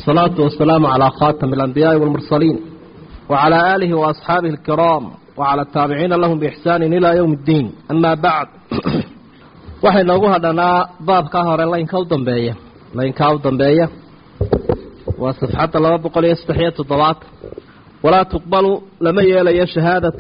الصلاة والسلام على خاتم الأنبياء والمرسلين وعلى آله وأصحابه الكرام وعلى التابعين لهم بإحسان إلى يوم الدين. أما بعد waxay noogu hadhanaa baabka hore laynka u dambeeya waa safxada 237 ولا تقبل لما يلي شهادة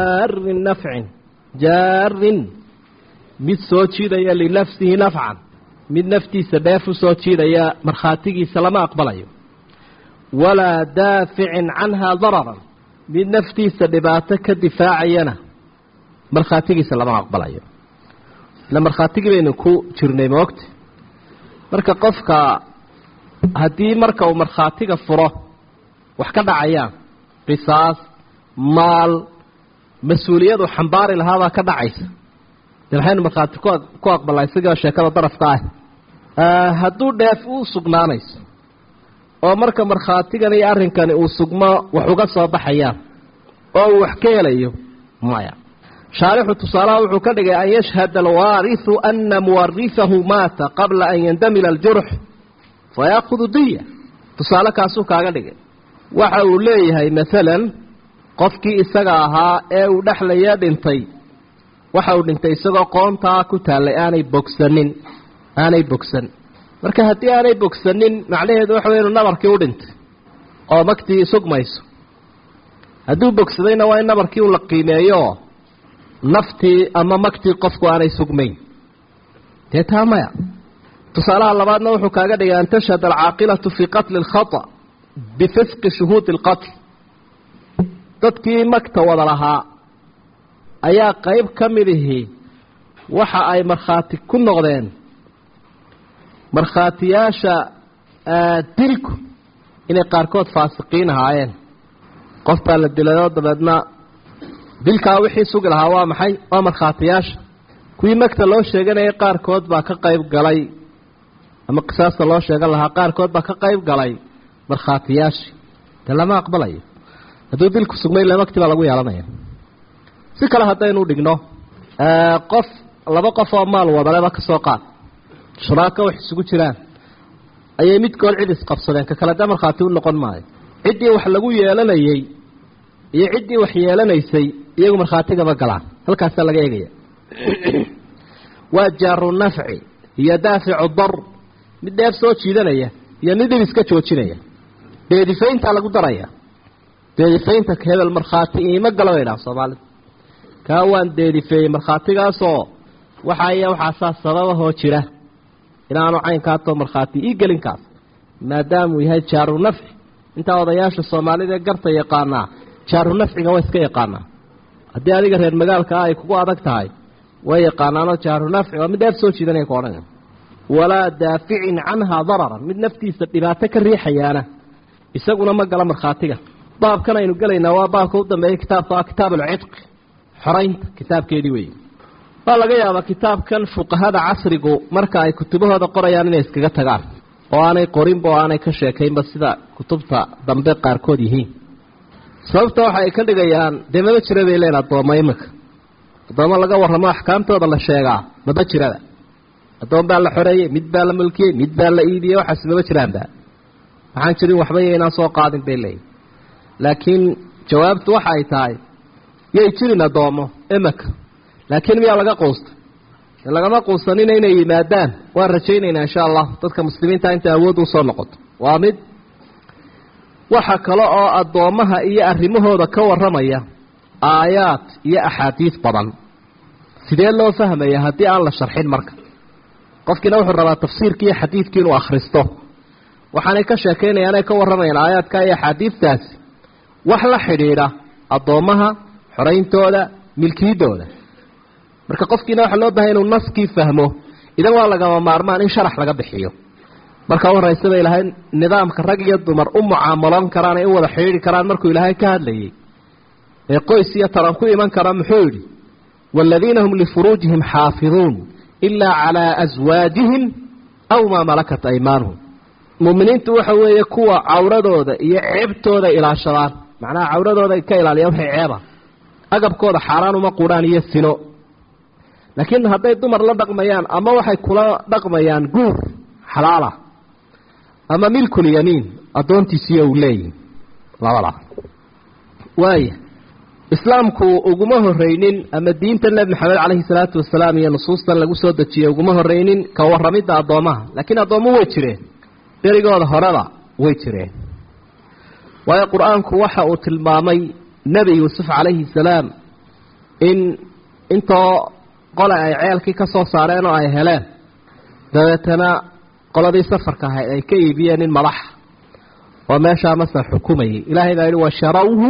جار mid soo jiidaya linafsihi nafcan mid naftiisa dheef u soo jiidaya markhaatigiisa lama aqbalayo walaa daaficin canhaa dararan mid naftiisa dhibaato ka difaacayana markhaatigiisa lama aqbalayo ila markhaatigii baynu ku jirnay moogta marka qofka haddii marka uu markhaatiga furo wax ka dhacayaan qisaas maal mas-uuliyadu xambaari lahaabaa ka dhacaysa waxaynu markhaati ku aqbalnaa isagoo sheekada darafka ah hadduu dheef u sugnaanayso oo marka markhaatigan iyo arrinkani uu sugmo wax uga soo baxayaan oo uu wax ka helayo maya shaarixu tusaalaha wuxuu ka dhigay an yashhada alwaarisu ana muwarisahu maata qabla an yandamila aljurx fayaakudu diya tusaale kaasuu kaaga dhigay waxa uu leeyahay maalan qofkii isaga ahaa ee uu dhexlaya dhintay waxa uu dhintay isagoo qoontaa ku taallay aanay bogsan marka haddii aanay bogsanin macnaheedu waxa weeye inuu nabarkii u dhintay oo magtii sugmayso hadduu bogsadayna waa in nabarkii u la qiimeeyo naftii ama magtii qofku aanay sugmayn dee taa maya tusaalaha labaadna wuxuu kaaga dhigay an tashhad alcaaqilatu fii qatli alkhata bifisqi shuhuudi alqatl dadkii magta wada lahaa ayaa qayb ka midihii waxa ay markhaati ku noqdeen markhaatiyaasha dilku inay qaarkood faasiqiin ahaayeen qof baa la dilayoo dabeedna dilkaa wixii sugi lahaa waa maxay waa markhaatiyaasha kuwii magta loo sheeganayay qaarkood baa ka qayb galay ama qisaasta loo sheegan lahaa qaarkood baa ka qayb galay markhaatiyaashii dee lama aqbalayo hadduu dilku sugmay ila magti baa lagu yeelanaya si kale haddaynu dhigno laba qof oo maal wadaleba ka soo qaad shuraaka wax isugu jiraan ayay midkood cid isqabsadeen ka kale markhaati u noqon maayo ciddii wax lagu yeelanayay iyo ciddii wax yeelanaysay iyagu markhaatigaba galaan halkaasaa laga eegaya waa jaaru nafci iyo daaficu dar mid dheef soo jiidanaya iyo mid dhib iska joojinaya deedifayntaa lagu daraya deedifaynta hebel markhaati iima gala bay dhaha soomaalida kaa waan deedifeeyey markhaatigaasoo waxaasaa sababahoo jira inaanu caynkaatoo markhaati ii gelinkaas maadaamuu yahay jaaru nafci intaa odayaasha soomaalida ee garta yaqaanaa jaaru nafciga way iska yaqaanaa haddii adiga reer magaalka ay kugu adag tahay way yaqaanaanoo jaaru nafci waa mid dheef soo jiidanaya ka odhanaya walaa daaficin canhaa dararan mid naftiisa dhibaato ka riixayaana isaguna ma gala markhaatiga baabkan aynu gelaynaa waa baabka u dambeeyay kitaabka ah kitaab alcidqi xoraynta kitaabkeedii weeye waa laga yaabaa kitaabkan fuqahada casrigu marka ay kutubahooda qorayaan inay iskaga tagaan oo aanay qorinba oo aanay ka sheekaynba sida kutubta dambe qaarkood yihiin sababta waxa ay ka dhigayaan dee maba jira bay leen addoommo iminka addoommo laga warramo axkaamtooda la sheegaa maba jirada addoon baa la xoreeyey mid baa la mulkiyey mid baa la iibiyey waxaas maba jiraanba waxaan jirin waxba yaynaan soo qaadin bay leeyihin laakiin jawaabtu waxa ay tahay yay jirin addoommo imika laakiin miyaa laga quusta lagama quusanina inay yimaadaan waan rajaynaynaa insha allah dadka muslimiinta inta awood u soo noqoto waa mid waxa kale oo addoommaha iyo arrimahooda ka warramaya aayaad iyo axaadiis badan sidee loo fahmaya haddii aan la sharxin marka qofkiina wuxuu rabaa tafsiirkii iyo xadiidkii inuu akhristo waxaanay ka sheekaynayaan ay ka warramayaan aayaadka iyo axaadiistaasi wax la xidhiidha addoommaha xorayntooda milkiyadooda marka qofkiina waxaa loo bahay inuu naskii fahmo idan waa lagama maarmaan in sharax laga bixiyo marka horeysa bay ilaahay nidaamka rag iyo dumar u mucaamaloon karaan ay u wada xidhiidhi karaan markuu ilaahay ka hadlayay ee qoys iyo taran ku iman kara muxuu yidhi waaladiina hum lifuruujihim xaafiduun ilaa calaa aswaajihim aw maa malakat aymaanuhum muuminiintu waxa weeye kuwa cawradooda iyo ceebtooda ilaashadaan macnaha cawradooda ka ilaaliyaan waxay ceeba agabkooda xaaraan uma quraan iyo sino laakiin hadday dumar la dhaqmayaan ama waxay kula dhaqmayaan guur xalaala ama milkul yamiin addoontiisiiyo uu leeyihi labada waaya islaamku uguma horreynin ama diinta nebi maxamed calayhi salaatu wasalaam iyo nusuustan lagu soo dejiyey uguma horreynin ka warramidda addoomaha laakiin addoommo way jireen berigooda horeba way jireen waayo qur-aanku waxa uu tilmaamay nebi yuusuf calayhi salaam in intoo qole ay ceelkii ka soo saareen oo ay heleen dabeetana qoladii safarka ahayd ay ka iibiyeen in madaxa oo meeshaa masar xukumayay ilaahay baa yidhi washarawhu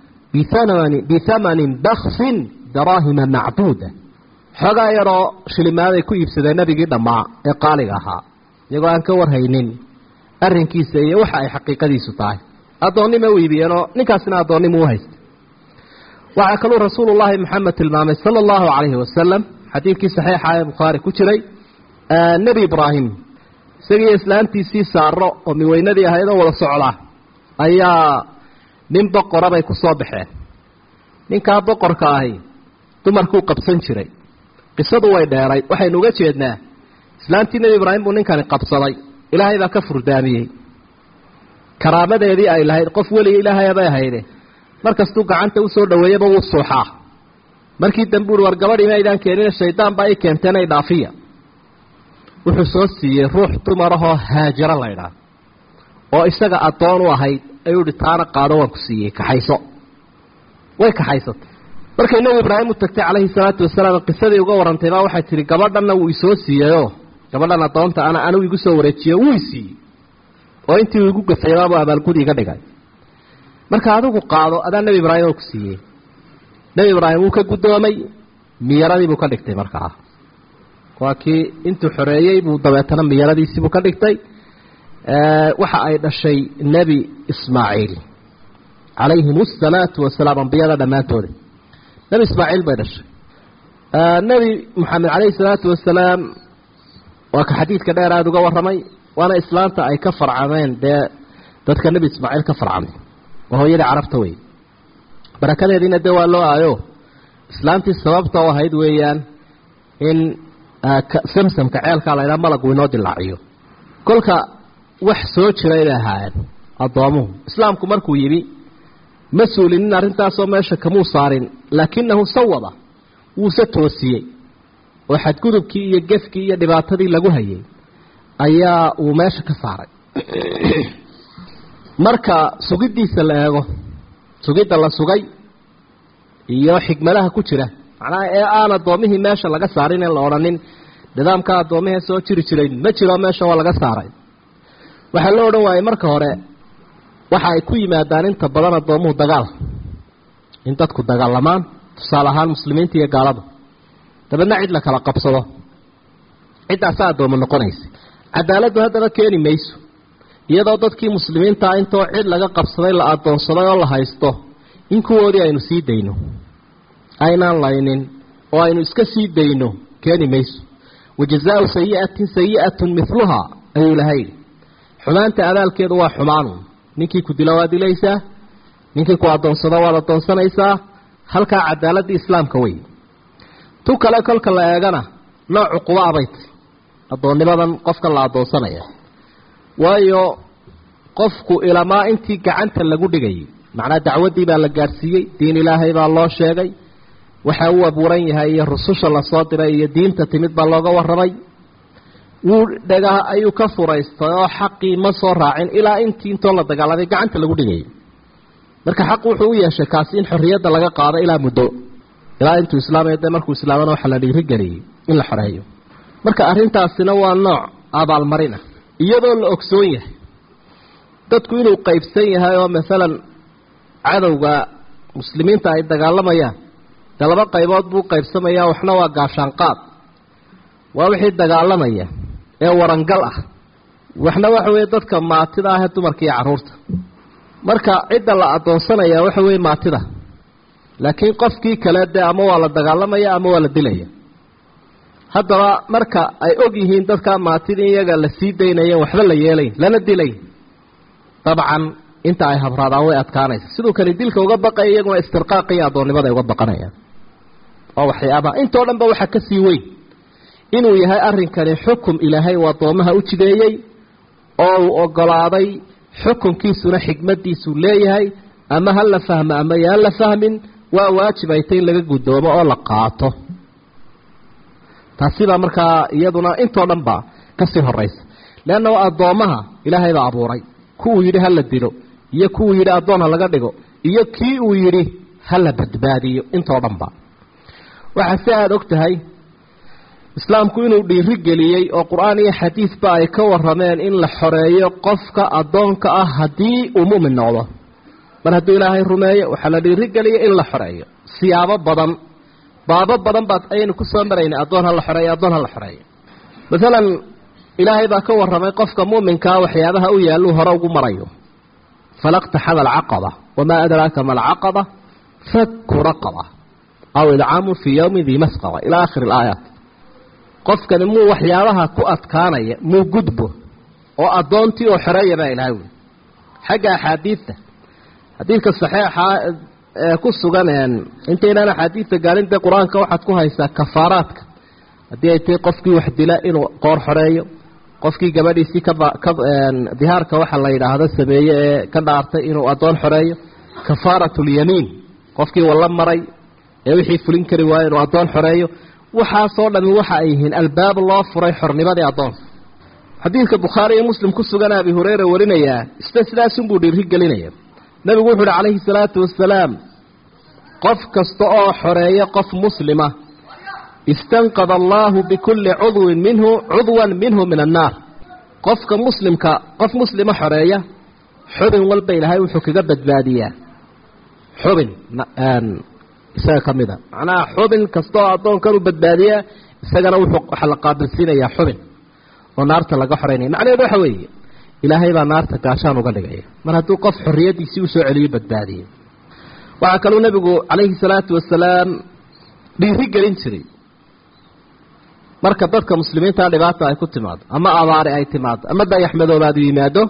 bithamanin baksin daraahima macduuda xoogaa yaroo shilimaaday ku iibsadeen nebigii dhammaa ee qaaliga ahaa iyagoo aan ka warhaynin arrinkiisa iyo waxa ay xaqiiqadiisu tahay addoonnima u iibiyeenoo ninkaasina addoonnima u haysta waxaa kaluu rasuulullaahi maxamed tilmaamay sala allahu calayhi wasalam xadiidkii saxiixa ee bukhaari ku jiray nebi ibraahim isagiiyo islaantiisii saaro oo miweynadii ahayd oo wada socda ayaa nin boqora bay ku soo baxeen ninkaa boqorka ahi dumarkuu qabsan jiray qisadu way dheerayd waxaynu uga jeednaa islaantii nebi ibraahim buu ninkani qabsaday ilaahay baa ka furdaamiyey karaamadeedii ay lahayd qof weliga ilaahay bay ahayde markastuu gacanta usoo dhaweeyaba wuu suuxaa markii dambe uhi war gabadhii maydaan keenina shaydaan baa ii keenteen ay dhaafiya wuxuu soo siiyey ruux dumarahoo haajiro laydhaah oo isaga addoon u ahayd ayuu ihi taana qaado waan ku siiyey kaxayso way kaxaysatay markay nebi ibraahim u tagtay calayhi salaatu wasalaam qisadii uga warrantay baa waxay tihi gabadhanna wuu isoo siiyeyoo gabadhan addoonta anigu igu soo wareejiye wuu isiiyey oo intii uu igu gafaybaabuu abaalgudi iga dhigay marka adigu qaado adaa nebi ibraahim oo ku siiyey nebi ibraahim wuu ka guddoomay miyaradii buu ka dhigtay markaa waa kii intuu xoreeyey buu dabeetana miyaradiisiibuu ka dhigtay waxa ay dhashay nebi ismaaciil calayhim asalaatu wasalaam ambiyada dhammaantooda nebi ismaaciil bay dhashay nebi moxamed calayhi salaatu wasalaam waa ka xadiidka dheer aada uga warramay waana islaanta ay ka farcameen dee dadka nebi ismaaciil ka farcamay waa hooyadii carabta wey barakadeediina dee waa loo aayo islaantii sababta u ahayd weeyaan in samsamka ceelkaa la ydhaha malagu inoo dilaaciyo kolka wax soo jiray bay ahaayeen addoomuhu islaamku markuu yimi ma suulinin arrintaasoo meesha kamuu saarin laakinahu sawaba wuuse toosiyey oo xadgudubkii iyo gefkii iyo dhibaatadii lagu hayay ayaa uu meesha ka saaray marka sugiddiisa la eego sugidda la sugay iyo xigmadaha ku jira macnaha ee aan addoomihii meesha laga saarin in la odhanin nidaamka addoomihee soo jiri jirayn ma jiro meesha waa laga saaray waxaa loo odhan waayey marka hore waxa ay ku yimaadaan inta badan addoomuhu dagaal in dadku dagaalamaan tusaale ahaan muslimiinta iyo gaalada dabeedna cid la kala qabsado ciddaasaa addoomo noqonaysa cadaaladdu haddaba keeni mayso iyadoo dadkii muslimiintaa intoo cid laga qabsaday la addoonsaday oo la haysto in kuwoodii aynu sii dayno aynaan laynin oo aynu iska sii dayno keeni mayso wajazaau sayi'atin sayi'atun miluhaa ayuu ilahay yidhi xumaanta abaalkeedu waa xumaanu ninkii ku dilo waad dilaysaa ninkii ku addoonsado waad addoonsanaysaa halkaa cadaaladii islaamka wey tu kale kolka la eegana nooc cuquba abay tahy addoonnimadan qofka la addoonsanaya waayo qofku ilamaa intii gacanta lagu dhigayay macnaa dacwaddii baa la gaadhsiiyey diin ilaahay baa loo sheegay waxa uu abuuran yahay iyo rususha lasoo diray iyo diinta timid baa looga warramay wuu dhagaha ayuu ka furaystay oo xaqii ma soo raacin ilaa intii intoo la dagaalamay gacanta lagu dhigayay marka xaq wuxuu u yeeshay kaasi in xorriyadda laga qaado ilaa muddo ilaa intuu islaamay dee markuu islaamana waxaa la dhiirigeliyey in la xoreeyo marka arrintaasina waa nooc abaalmarin ah iyadoo la ogsoon yahay dadku inuu qaybsan yahay oo masalan cadowga muslimiinta ay dagaalamayaan dee laba qaybood buu qaybsamayaa waxna waa gaashaanqaad waa wixii dagaalamaya ee warangal ah waxna waxa weeye dadka maatida ah ee dumarka iyo carruurta marka cidda la addoonsanayaa waxa weeye maatida laakiin qofkii kale dee ama waa la dagaalamaya ama waa la dilaya haddaba marka ay og yihiin dadkaa maatida iyaga la sii daynayeen waxba la yeelayn lana dilay dabcan inta ay habraadaan way adkaanaysa siduu kani dilka uga baqaya iyaguna istirqaaqa iyo addoonnimada ay uga baqanayaan oo waxyaabaha intoo dhan ba waxaa ka sii weyn inuu yahay arrinkani xukum ilaahay uu addoomaha u jideeyey oo uu ogolaaday xukunkiisuna xigmadiisu leeyahay ama hal la fahmo ama yaan la fahmin waa waajib ay tahay in laga gudoomo oo la qaato taasi baa markaa iyaduna intoo dhan baa kasii horeysa leanna addoomaha ilaahay baa abuuray kuwuu yidhi ha la dilo iyo kuwuu yidhi addoon ha laga dhigo iyo kii uu yidhi ha la badbaadiyo intoo dhan ba waxaa si aada og tahay islaamku inuu dhiiri geliyey oo qur-aan iyo xadiidba ay ka warrameen in la xoreeyo qofka addoonka ah haddii uu mu'min noqdo mar hadduu ilaahay rumeeyo waxaa la dhiiri geliyay in la xoreeyo siyaabo badan baabo badan baad ayaynu ku soo maraynay addoon ha la xoreeyo addoon ha la xoreeyo masalan ilaahay baa ka warramay qofka mu'minkaa waxyaabaha u yaalluu hore ugu marayo falaqtaxama alcaqaba wamaa adraaka ma alcaqaba fakku raqaba aw idcaamun fii yowmin dii masqaba ilaa aakhiri alaayaat qofkani muu waxyaabaha ku adkaanaya muu gudbo oo addoontii oo xoreeya baa ilaahay wey xagga axaadiidta xadiidka saxiixa ku sugan intaynaan axaadiidta gaalin dee qur-aanka waxaad ku haysaa kafaaraadka haddii ay tahay qofkii wax dila inuu qoor xoreeyo qofkii gabadhiisii dihaarka waxa la yidhaahdo sameeye ee ka dhaartay inuu addoon xoreeyo kafaaratulyamiin qofkii walla maray ee wixii fulin kari waayo inuu addoon xoreeyo waxaasoo dhami waxa ay yihiin albaab loo furay xornimadii addoonka xadiidka bukhaari iyo muslim ku sugan abi hureyra warinayaa sidaasunbuu dhiiri gelinaya nabigu wuxu uhi calayhi salaatu wasalaam qof kasta oo xoreeya qof muslima istanqada allaahu bikulli cudwan minhu min annaar qofka muslimka qof muslima xoreeya xubin walba ilaahay wuxuu kaga badbaadiyaa xubin isaga ka mida macnaha xubin kasta oo addoonkan u badbaadiyaa isagana waxaa la qaabilsiinayaa xubin oo naarta laga xoreynaya macnaheedu waxa weeye ilaahay baa naarta gaashaan uga dhigaya mar hadduu qof xorriyadiisii usoo celiyo badbaadiye waxaa kaluu nabigu calayhi salaatu wasalaam dhiiri gelin jiray marka dadka muslimiintaa dhibaata ay ku timaado ama abaari ay timaado ama dayaxmadoobaadu yimaado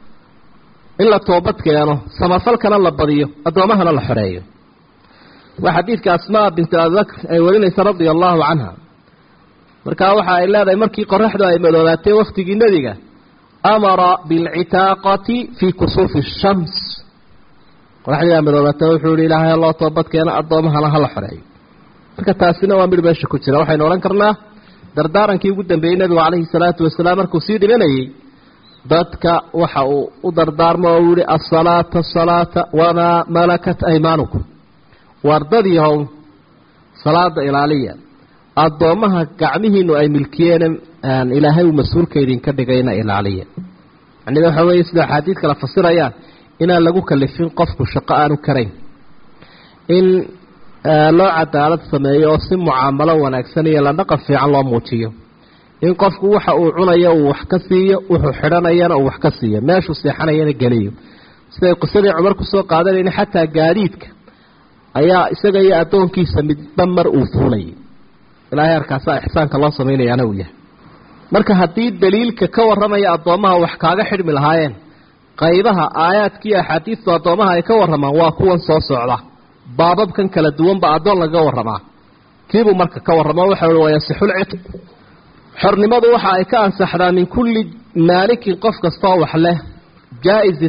in la toobad keeno samafalkana la badiyo addoomahana la xoreeyo waa xadiidka asmaa binti abibakr ay warinaysa radia allahu canha markaa waxa ay leedahay markii qoraxdu ay madoobaatay waktigii nebiga amara bilcitaaqati fii kusuufi shams qoraxdii ay madoobaatay wuxuu yihi ilaahay loo toobad keeno addoomahana hala xoreeyo marka taasina waa mid meesha ku jira waxaynu odhan karnaa dardaarankii ugu dambeeyey nebigu calayhi salaatu wasalaam markuu sii dhimanayey dadka waxa uu u dardaarmo oo yihi asalaata asalaata wamaa malakat aymaanukum wardadiihow salaada ilaaliya addoommaha gacmihiinu ay milkiyeen ilaahay uu mas-uulka idinka dhigayna ilaaliya macnida waxa weeye sida axaadiid kala fasirayaan inaan lagu kalifin qofku shaqo aanu karayn in loo cadaalad sameeyo oo si mucaamalo wanaagsan iyo la dhaqan fiican loo muujiyo in qofku waxa uu cunayo uu wax ka siiyo wuxuu xidhanayana uu wax ka siiyo meeshuu seexanayana geliyo siday qisadii cumar kusoo qaadanayna xataa gaadiidka ayaa isaga iyo addoonkiisa midba mar uu fuulayay ilaahay arkaasaa ixsaanka loo samaynayaana uu yahay marka haddii daliilka ka warramaya addoommaha wax kaaga xidhmi lahaayeen qaybaha aayaadkiiyo axaadiistu addoommaha ay ka warramaan waa kuwan soo socda baababkan kala duwanba addoon lagaga warramaa kiibuu marka ka warramaa waxa ui wayasixulcitq xornimadu waxa ay ka ansaxdaa min kulli maalikin qof kastaoo wax leh jaa-izi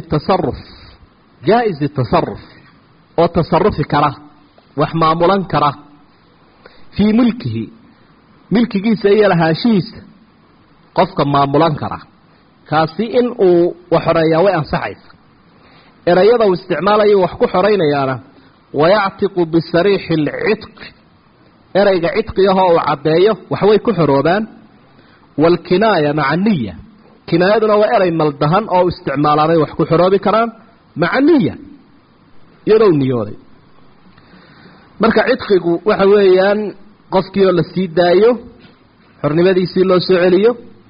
tasaruf oo tasarufi kara wax maamulan kara fii mulkihi milkigiisa iyo lahaanshihiisa qofka maamulan kara kaasi in uu wax xoreeyaa way ansaxaysa erayada uu isticmaalayo wax ku xoraynayaana wayactiqu bisariixi alcitqi erayga cidqiyahoo uu caddeeyo waxbay ku xoroobaan waalkinaaya maca niya kinaayaduna waa eray maldahan oo u isticmaalaanay wax ku xoroobi karaan maca niya iyadoo niyooday marka cidqigu waxa weeyaan qofkii oo la sii daayo xornimadiisii loo soo celiyo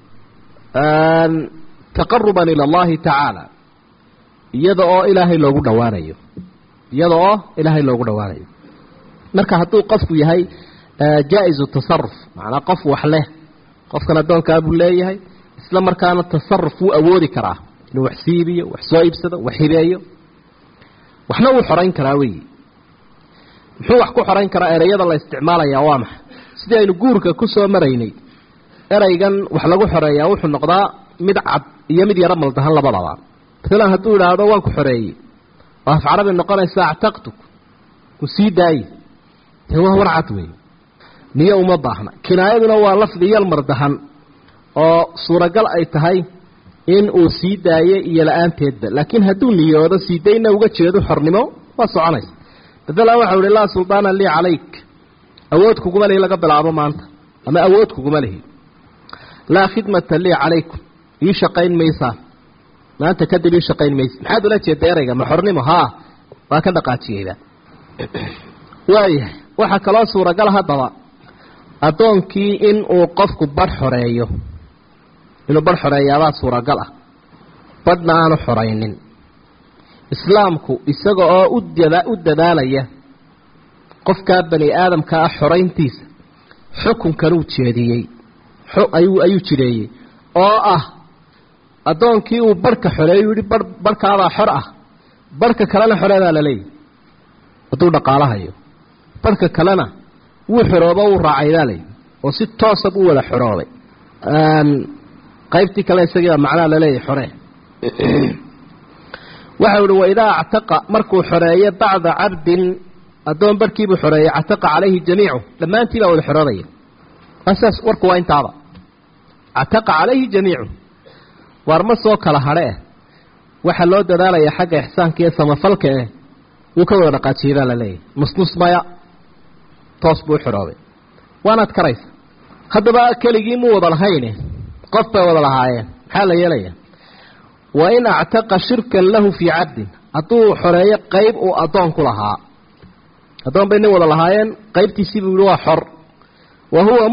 taqaruban ila allahi tacaala iyada oo ilaahay loogu dhawaanayo marka hadduu qofku yahay jaa-izu tasaruf macnaa qof wax leh qofkan addoonkaa buu leeyahay isla markaana tasaruf wuu awoodi karaa inuu wax siibiyo wax soo iibsado wax hibeeyo waxna wuu xorayn karaa weyi muxuu wax ku xorayn karaa ereyada la isticmaalayaa waa maxay sidii aynu guurka ku soo maraynay ereygan wax lagu xoreeyaa wuxuu noqdaa mid cad iyo mid yaro maldahan labadaba مثلا هدول هذا وانك حرية وفي عربي النقالة اعتقتك وسيداي هو ورعتوي نية ومضحنا كناية هو لفظ يلمردهن oo suuragal ay tahay in uu sii daayo iyo la'aanteedba laakiin hadduu niyoodo sii dayna uga jeedo xornimo waa soconaysa badala waxa uu ilaa sultaana li calayk awood kuguma leeyahay laga bilaabo maanta ama awood kuguma leeyahay la khidmata li calaykum ii shaqayn maysa maanta kadib ii shaqayn maysa maxaad ula jeedaa erayga ma xornimo haa waa ka dhaqaajiyayda waxa kaloo suuragal hadaba adoonkii in uu qofku bar xoreeyo inuu bar xoreeyaabaa suuragal ah badhna aanu xoraynin islaamku isaga oo u dadaalaya qofkaa bani aadamka ah xorayntiisa xukunkan uu jeediyey ayuu jireeyey oo ah adoonkii uu barhka xoreeyo yidhi barhkaabaa xor ah barhka kalena xoreedaa la leeyahy hadduu dhaqaalahayo barhka kalena wuu xoroobo uu raacaydaa leeyahy oo si toosa u wada xoroobay qaybtii kale isaga macnaa la leeyahay xoree waxa uu waydaa actaqa markuu xoreeyo bacda abdin adoon barkiibu xoreeyo actaqa calayhi jamiicu dhamaantii baa wada xoroobaya asaas warku waa intaaba actaqa calayhi jamiicu warma soo kala hadhe waxa loo dadaalaya xagga ihsaanka iyo samafalka uu ka wada dhaqaajiyada la leeyahay nus maya toos buu xoroobay waanaad karaysa haddaba keligii mu wada lahayne qof bay wada lahaayeen maxaa la yeelaya wa in actaqa shirkan lahu fii cabdin hadduu xoreeyo qayb uu adoon ku lahaa adoon bay nin wada lahaayeen qaybtiisii buu yihi waa xor wa huwa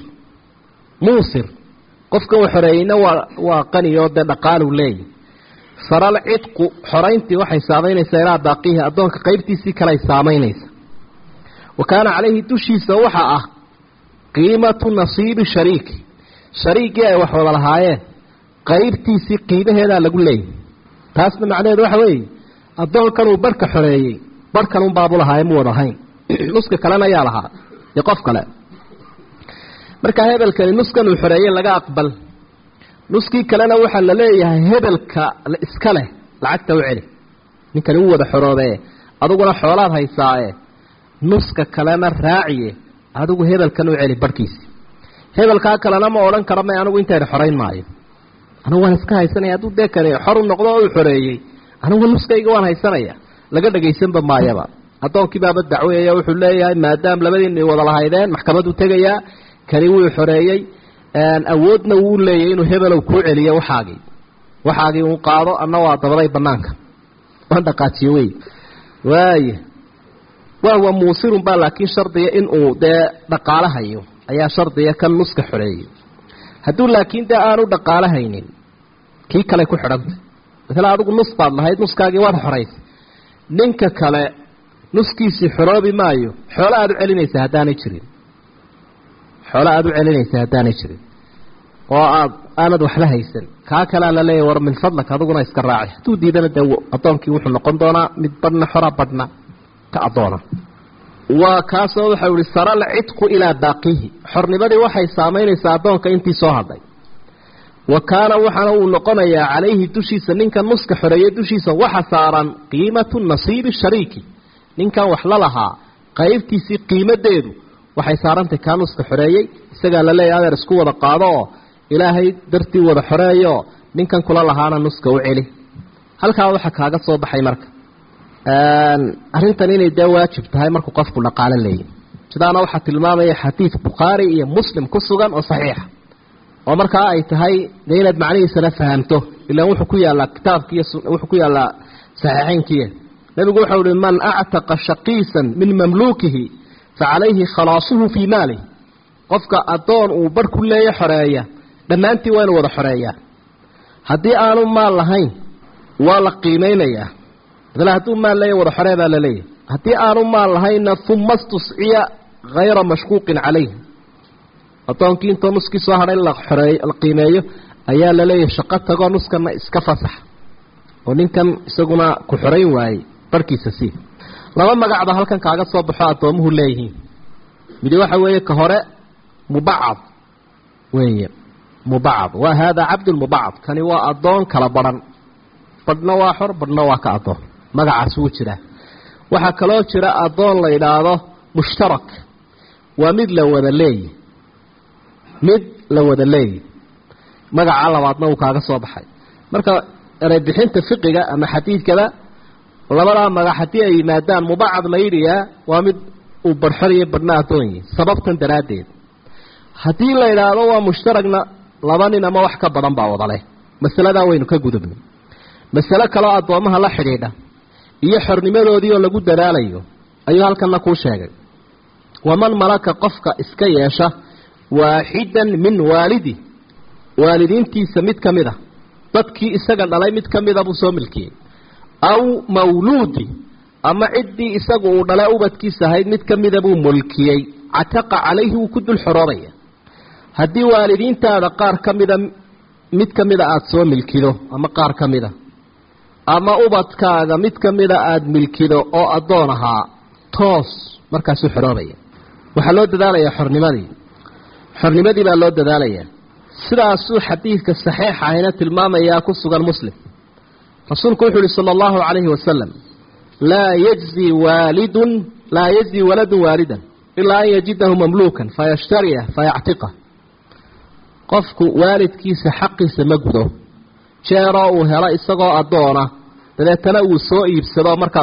muusir qofka uu xoreeyeyna waa qaniyoo dee dhaqaaluu leeyahy faral cidqu xorayntii waxay saamaynaysaa ilaa baaqihi adoonka qaybtiisii kaley saamaynaysa wa kaana calayhi dushiisa waxa ah qiimatu nasiibi shariiki shariigii ay wax wada lahaayeen qaybtiisii qiimaheedaa lagu leeyahy taasna macnaheedu waxa weeye addoonkan uu barhka xoreeyey barhkan un baabu lahaaye mu wada ahayn nuska kalena ayaa lahaa iyo qof kale markaa hebelkani nuskan uu xoreeyey laga aqbal nuskii kalena waxaa la leeyahay hebelka iska leh lacagta u celi ninkani u wada xoroobee aduguna xoolaad haysaaye nuska kalena raaciye adigu hebelkan u celi barhkiisi hebelkaa kalena ma odhan kara may anigu intayna xorayn maayo anigu waan iska haysanaya hadduu dee kani xor u noqdo oo u xoreeyey anigu nuskayga waan haysanaya laga dhagaysanba maayaba addoonkii baaba dacweeya wuxuu leeyahay maadaam labadiina wada lahaydeen maxkamaddu tegayaa kani wuu xoreeyey awoodna wuu leeyahay inuu hebelow kuu celiyo waxaagii uu qaado anna waa dabaday banaanka waan dhaqaajiyo wey waaye wahuwa muusirun baa laakiin shardiya inuu dee dhaqaalahayo ayaa shardiya kan nuska xoreeyey hadduu laakiin dee aanu dhaqaalahaynin kii kale ku xidhantay masala adigu nus baad lahayd nuskaagii waad xoraysay ninka kale nuskiisii xoroobi maayo xoolo aad u celinaysa haddaanay jirin oo aanad waxla haysan kaa kalea la leeyahy war min fadlaka adiguna iska raaci hadduu diidana dee addoonkii wuxuu noqon doonaa mid badhna xora badhna ka addoona waa kaasoo waxau ihi saral cidqu ilaa baaqihi xornimadii waxay saamaynaysaa addoonka intii soo hadhay wa kaana waxaana uu noqonayaa calayhi dushiisa ninkan nuska xoreeyey dushiisa waxa saaran qiimatu nasiibi shariiki ninkan wax la lahaa qaybtiisii qiimadeedu waxay saarantay kaa nuska xoreeyey isagaa la leeyahy adeer isku wada qaado oo ilaahay dartii wada xoreeyo ninkan kula lahaana nuska u celi halkaa waxa kaaga soo baxay marka arrintan inay dee waajib tahay markuu qofku dhaqaalo leeyahy sidaana waxaa tilmaamaya xadiid bukhaari iyo muslim ku sugan oo saxiixa oo markaa ay tahay dee inaad macnihiisana fahamto ilaan wuxuu ku yaallaa kitaabkiiyo wuxuu ku yaallaa saxiixaynkiiya nabigu wuxuu ihi man actaqa shaqiisan min mamluukihi facalayhi khalaasuhu fii maalih qofka addoon uu barh ku leeya xoreeya dhammaantii waa inuu wada xoreeyaa haddii aanu maal lahayn waa la qiimeynayaa madala hadduu maal leeya wada xoree baa la leeyahay haddii aanu maal lahaynna uma istusciya hayra mashquuqin calayh addoonkii intoo nuskii soo hadhay la qiimeeyo ayaa la leeyahay shaqo tagoo nuskana iska fasax oo ninkan isaguna ku xorayn waayey barhkiisa sii laba magacba halkan kaaga soo baxo addoomuhu leeyihiin midi waxa weeye ka hore mubacad weeye mubacad waa haadaa cabdulmubacad kani waa addoon kala baran badhna waa xor badhna waa ka adoon magacaas wuu jiraa waxaa kaloo jira adoon la yidhaahdo mushtarak waa mid la wada leeyi magaca labaadna uu kaaga soo baxay marka eray bixinta fiqiga ama xadiidkaba labadaa magac haddii ay yimaadaan mubacad la yidhiyaa waa mid uu barxoriyo badhna adoonyi sababtan daraaddeed haddii la yidhaahdo waa mushtaragna laba nin ama wax ka badan baa wada leh masaladaa waynu ka gudubnay masalo kaloo addoomaha la xidhiidha iyo xornimadoodii oo lagu dadaalayo ayuu halkanna kuu sheegay waman malaka qofka iska yeesha waaxidan min waalidi waalidiintiisa mid ka mid a dadkii isaga dhalay mid ka mida buu soo milkiyey aw mawluudi ama ciddii isagu uu dhalay ubadkiisa ahayd mid ka mida buu mulkiyey cataqa calayhi wuu ku dul xoroobaya haddii waalidiintaada qaar ka mida mid ka mida aada soo milkido ama qaar ka mida ama ubadkaaga mid ka mida aada milkido oo addoon ahaa toos markaasuu xoroobaya waxaa loo dadaalayaa xornimadii baa loo dadaalayaa sidaasuu xadiidka saxiixa ahina tilmaamayaa ku sugan muslim rasuulku wuxuu uhi sala allahu calayhi wasalam laa yajzi waladun waalidan ilaa an yajidahu mamluukan fayashtariyah fayactiqah qofku waalidkiisa xaqiisa ma gudo jeeroo uu helo isagoo addoona dabeetana uu soo iibsado markaa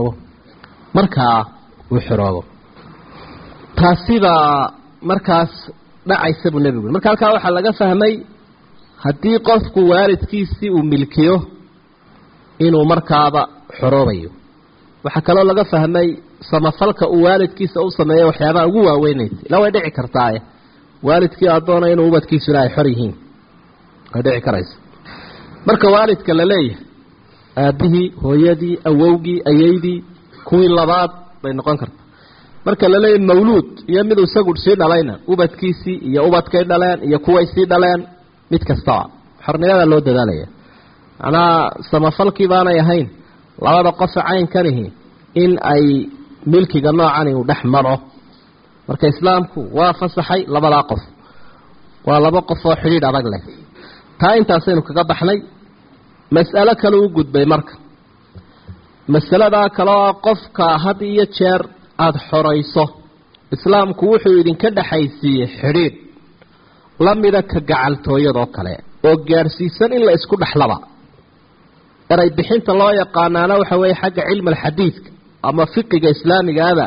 uu xiroobo taasibaa markaas dhacaysa buu nebigu marka halkaa waxaa laga fahmay haddii qofku waalidkiisii uu milkiyo inuu markaaba xoroobayo waxaa kaloo laga fahmay samafalka uu waalidkiisa u sameeyo waxyaabaha ugu waaweynaysa ilaa way dhici kartaaye waalidkii addoona inuu ubadkiisuna ay xor yihiin way dhici karaysa marka waalidka la leeyahay aabbihii hooyadii awowgii ayeydii kuwii labaad bay noqon kartaa marka la leeyahay mawluud iyo miduu isagu sii dhalayna ubadkiisii iyo ubadkay dhaleen iyo kuway sii dhaleen mid kastaba xornimada loo dadaalaya macnaha samafalkii baanay ahayn labada qofe caynkanihi in ay milkiga noocani uu dhex maro marka islaamku waa fasaxay labadaa qof waa laba qof oo xidhiidh adag leh taa intaasaynu kaga baxnay mas'alo kale u gudbay marka masaladaa kaloo qofka had iyo jeer aada xorayso islaamku wuxuu idinka dhexaysiiyey xidhiidh la mida ka gacaltooyadoo kale oo gaadhsiisan in la isku dhexlaba eray bixinta loo yaqaanaana waxa weeye xagga cilmi alxadiidka ama fiqiga islaamigaada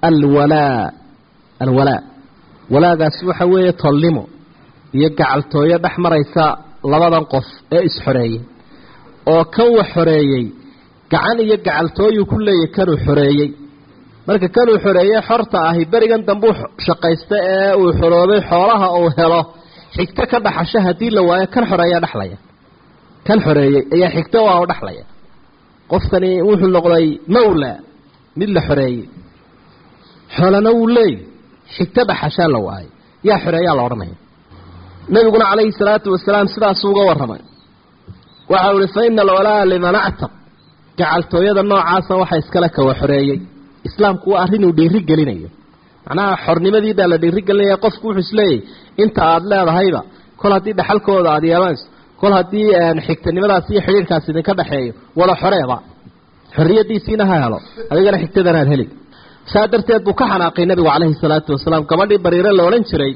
alwalaa walaagaasi waxa weeye tolnimo iyo gacaltooyo dhex maraysa labadan qof ee is-xoreeyey oo kan wax xoreeyey gacan iyo gacaltooyuu ku leeyahy kanuu xoreeyey marka kanuu xoreeyey xorta ahi berigan dambuu shaqaysta ee uu xoroobay xoolaha uu helo xigto ka dhaxasho haddii la waayo kan xoreeyaa dhexlaya kan xoreeyey ayaa xigto waa u dhexlaya qofkani wuxuu noqday mawla mid la xoreeyey xoolana wuu leeyay xigto dhaxashaa la waayo yaa xoreeyaa la odhanaya nabiguna calayhi salaatu wasalaam sidaasuu uga warramay waxa uu ihi fa ina alwalaa liman actaq gacaltooyada noocaasa waxa iskale kawa xoreeyey islaamku waa arrin uu dhiiri gelinayo macnaha xornimadii baa la dhiiri gelinaya qofku wuxuu isleeyahy inta aada leedahayba kol haddii dhaxalkooda aada yeelanayso kol haddii xigtanimadaas iyo xidhiirkaas idinka dhexeeyo wada xoreeba xorriyadiisiina ha helo adigana xigtadan aad heli saa darteed buu ka xanaaqay nabigu calayhi salaatu wasalaam gabadhii bariire la odhan jiray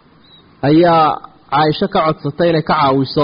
ayaa caaisho ka codsatay inay ka caawiso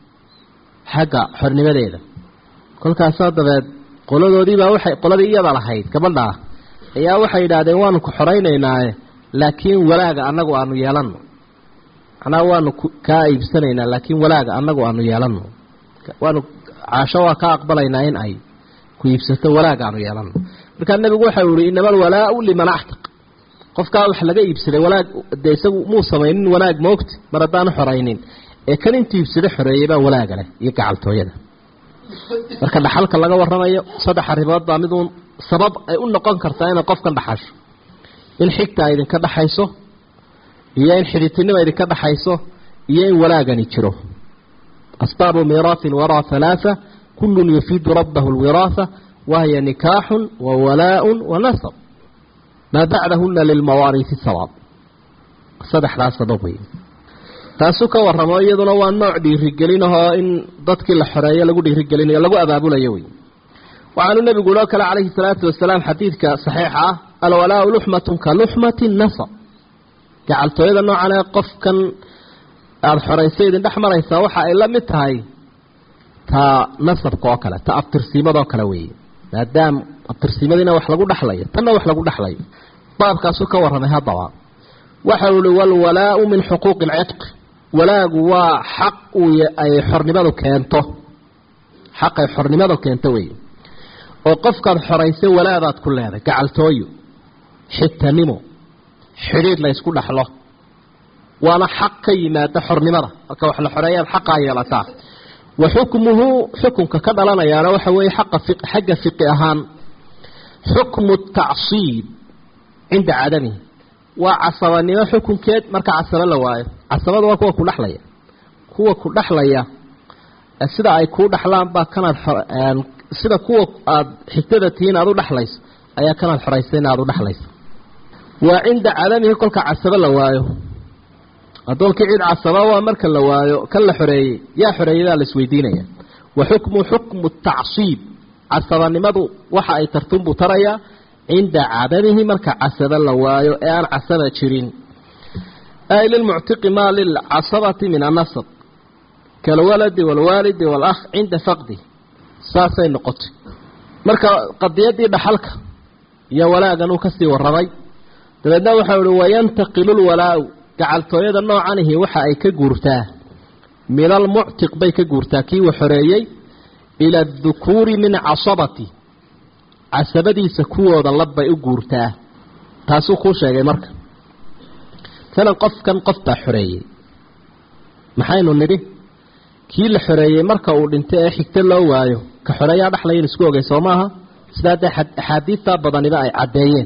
xagga xornimadeeda kolkaasaa dabeed qoladoodiibaa waxay qoladii iyada lahayd gabadhaa ayaa waxay yidhaahdeen waanu ku xoraynaynaaye laakiin walaaga annagu aanu yeelanno macnaha waanu kaa iibsanaynaa laakiin walaaga annagu aanu yeelanno waanu caasho waa ka aqbalaynaa in ay ku iibsato walaaga aanu yeelanno markaa nebigu waxau yihi inama alwalaau liman actaq qofkaa wax laga iibsaday walaag dee isagu muu samaynin wanaag moogti mar haddaanu xoraynin ee kan intuu iibsada xoreeyey baa walaaga leh iyo gacaltooyada marka dhaxalka laga warramayo saddex arrimood baa miduun sabab ay u noqon kartaa inaad qofkan dhaxasho in xigta ay idinka dhaxayso iyo in xidhiidtinimo idinka dhaxayso iyo in walaagani jiro asbaabu miiraathi alwaraa halaatha kullun yufiidu rabbahu alwiraatha wahiya nikaaxun wa walaaun wa nasab maa bacdahuna lilmawaariisi sawaab saddexdaas sabab wey taasuu ka warramo iyaduna waa nooc dhiirigelinahoo in dadkii la xoreeyo lagu dhiirigelinayo lagu abaabulayo wey waxaanu nebigu loo kale calayhi salaatu wasalaam xadiidka saxiixa ah alwalaau luxmatun ka luxmati nasab gacaltooyada noocan ee qofkan aada xoraysay idin dhex maraysaa waxa ay la mid tahay ta nasabka oo kale ta abtirsiimadoo kale weeye maadaama abtirsiimadiina wax lagu dhexlayo tanna wax lagu dhexlayo baabkaasuu ka warramay haddaba waxa uu yihi walwalaau min xuquuqi alcidqi walaagu waa xaq ay xornimadu keento xaq ay xornimadu keento weeye oo qofkaad xoraysay walaadaad ku leedahay gacaltooyo xitanimo xidhiidh la ysku dhexlo waana xaq ka yimaada xornimada marka wax la xoreeyaad xaqaa yeelataa wa xukmuhu xukunka ka dhalanayaana waxa weeye xagga fiqi ahaan xukmu tacsiib cinda cadamihi waa casabanimo xukunkeed marka casabo la waayo casabada waa kuwa ku dhexlaya sida ay kuu dhexlaan baa kanaad sida kuwa aad xigtada tihiin aad u dhexlayso ayaa kanaad xoraysayna aad u dhexlayso waa cinda cadamihi kolka casabo la waayo addoonkii cid casaba waa marka la waayo kan la xoreeyey yaa xoreeyadaa la isweydiinaya wa xukmu tacsiib casabanimadu waxa ay tartunbuu tarayaa cinda cadamihi marka casaba la waayo ee aan casaba jirin ay lilmuctiqi maa lilcasabati min annasab kalwaladi waalwaalidi waalakh cinda faqdi saasay noqotay marka qadiyadii dhaxalka iyo walaagan uu kasii warramay dabeedna waxau ihi wayantaqilu lwalaau gacaltooyada noocanihi waxa ay ka guurtaa min almuctiq bay ka guurtaa kii uu xoreeyey ila adukuuri min casabati casabadiisa kuwooda labbay u guurtaa taasuu kuu sheegay marka tanan qofkan qofbaa xoreeyey maxaynu nidhi kii la xoreeyey marka uu dhinto ee xigto loo waayo ka xoreeyaa dhexlayan isku ogay soo maaha sidaa dee axaadiidtaa badaniba ay caddeeyeen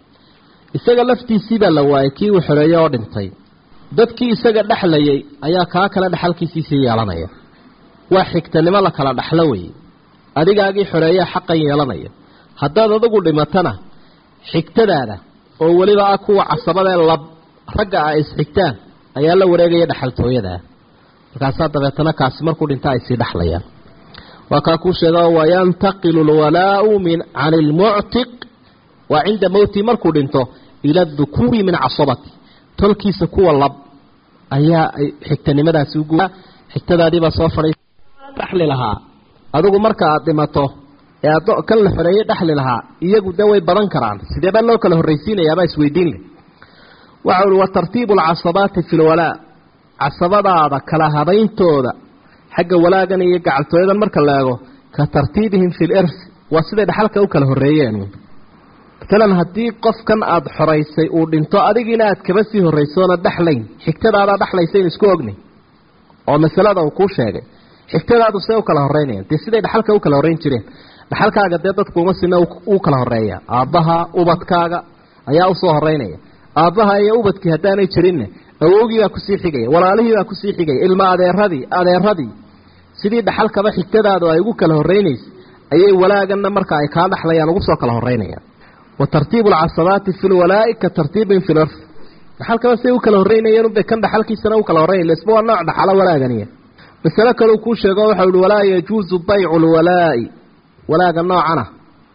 isaga laftiisiibaa la waayay kii uu xoreeyey oo dhintay dadkii isaga dhexlayay ayaa kaa kale dhexalkiisiisii yeelanaya waa xigtanimo la kala dhexlo weye adigaagii xoreeyaa xaqan yeelanaya haddaad adigu dhimatana xigtadaada oo weliba ah kuwa casabadee ragga ay isxigtaan ayaa la wareegaya dhexaltooyadaa markaasaa dabeetana kaasi markuu dhinta ay sii dhexlayaan waa kaa kuu sheega wayantaqilu lwalaau can ilmuctiq waa cinda mowti markuu dhinto ila adukuuri min casabati tolkiisa kuwa lab ayaa ay xigtanimadaasi ugu xigtadaadiibaa soo fadhay dhexli lahaa adigu marka aad dhimato ee kan la xoreeyey dhexli lahaa iyagu de way badan karaan sideebaa loo kala horraysiinayaabaa isweydiin leh waxa ui wa tartiibu alcasabaati fi lwalaa casabadaada kala habayntooda xagga walaagan iyo gacaltooyadan marka la eego ka tartiibihim fi lirsi waa siday dhexalka u kala horreeyeen maalan haddii qofkan aada xoraysay uu dhinto adigiina aad kaba sii horraysoona dhexlayn xigtadaadaa dhexlaysayn isku ognay oo masalada uu kuu sheegay xigtadaadu see u kala horreynayaan dee siday dhexalka u kala horreyn jireen dhexalkaaga dee dadku uma sina uu kala horreeya aabbaha ubadkaaga ayaa usoo horreynaya aabbaha iyo ubadkii haddaanay jirinna awowgii baa kusii xigaya walaalihii baa kusii xigaya ilma adeeradii sidii dhexalkaba xigtadaadu ay ugu kala horreynaysa ayay walaaganna marka ay kaa dhexlayaan ugu soo kala horreynayaan wa tartiibu alcasabaati fi lwalaa'i ka tartiibin fi lirsi dhexalkaba say u kala horreynayeen unbay kan dhexalkiisana u kala horreynaya lesba waa nooc dhexalo walaaganiya masale kaleu kuu sheego waxau ihi walaa yajuusu baycu lwalaa'i walaaga noocana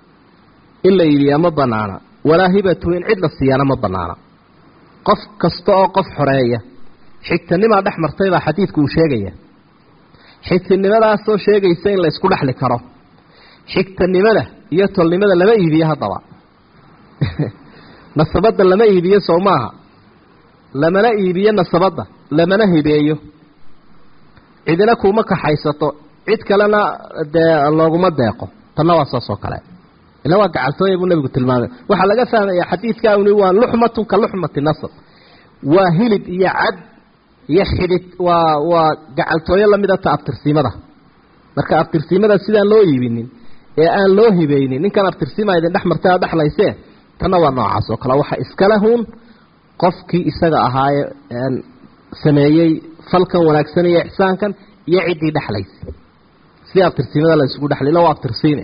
in la iibiyaa ma banaana walaa hibatu in cid la siiyaana ma banaana qof kasta oo qof xoreeya xigtanimaa dhex martay baa xadiidku uu sheegaya xigtanimadaasoo sheegaysa in la isku dhexli karo xigtanimada iyo tolnimada lama iibiyo haddaba nasabadda lama iibiyo soo maaha lamana iibiyo nasabadda lamana hibeeyo cidina kuma kaxaysato cid kalena dee looguma deeqo tanna waa saas oo kale ila waa gacaltooya buu nabigu tilmaamay waxaa laga fahmaya xadiidkaani waa luxmatun ka luxmati nasab waa hilib iyo cad iyo xidhid waa gacaltooyo lamida ta abtirsiimada marka abtirsiimada sidaan loo iibinin ee aan loo hibaynin ninkan abtirsiima idin dhex martay aad dhexlaysee tanna waa noocaas oo kale waxa iskalahuun qofkii isaga ahaaye sameeyey falkan wanaagsan iyo ixsaankan iyo ciddii dhexlaysay sidii abtirsiimada la isugu dhexlay ila waa abtirsiine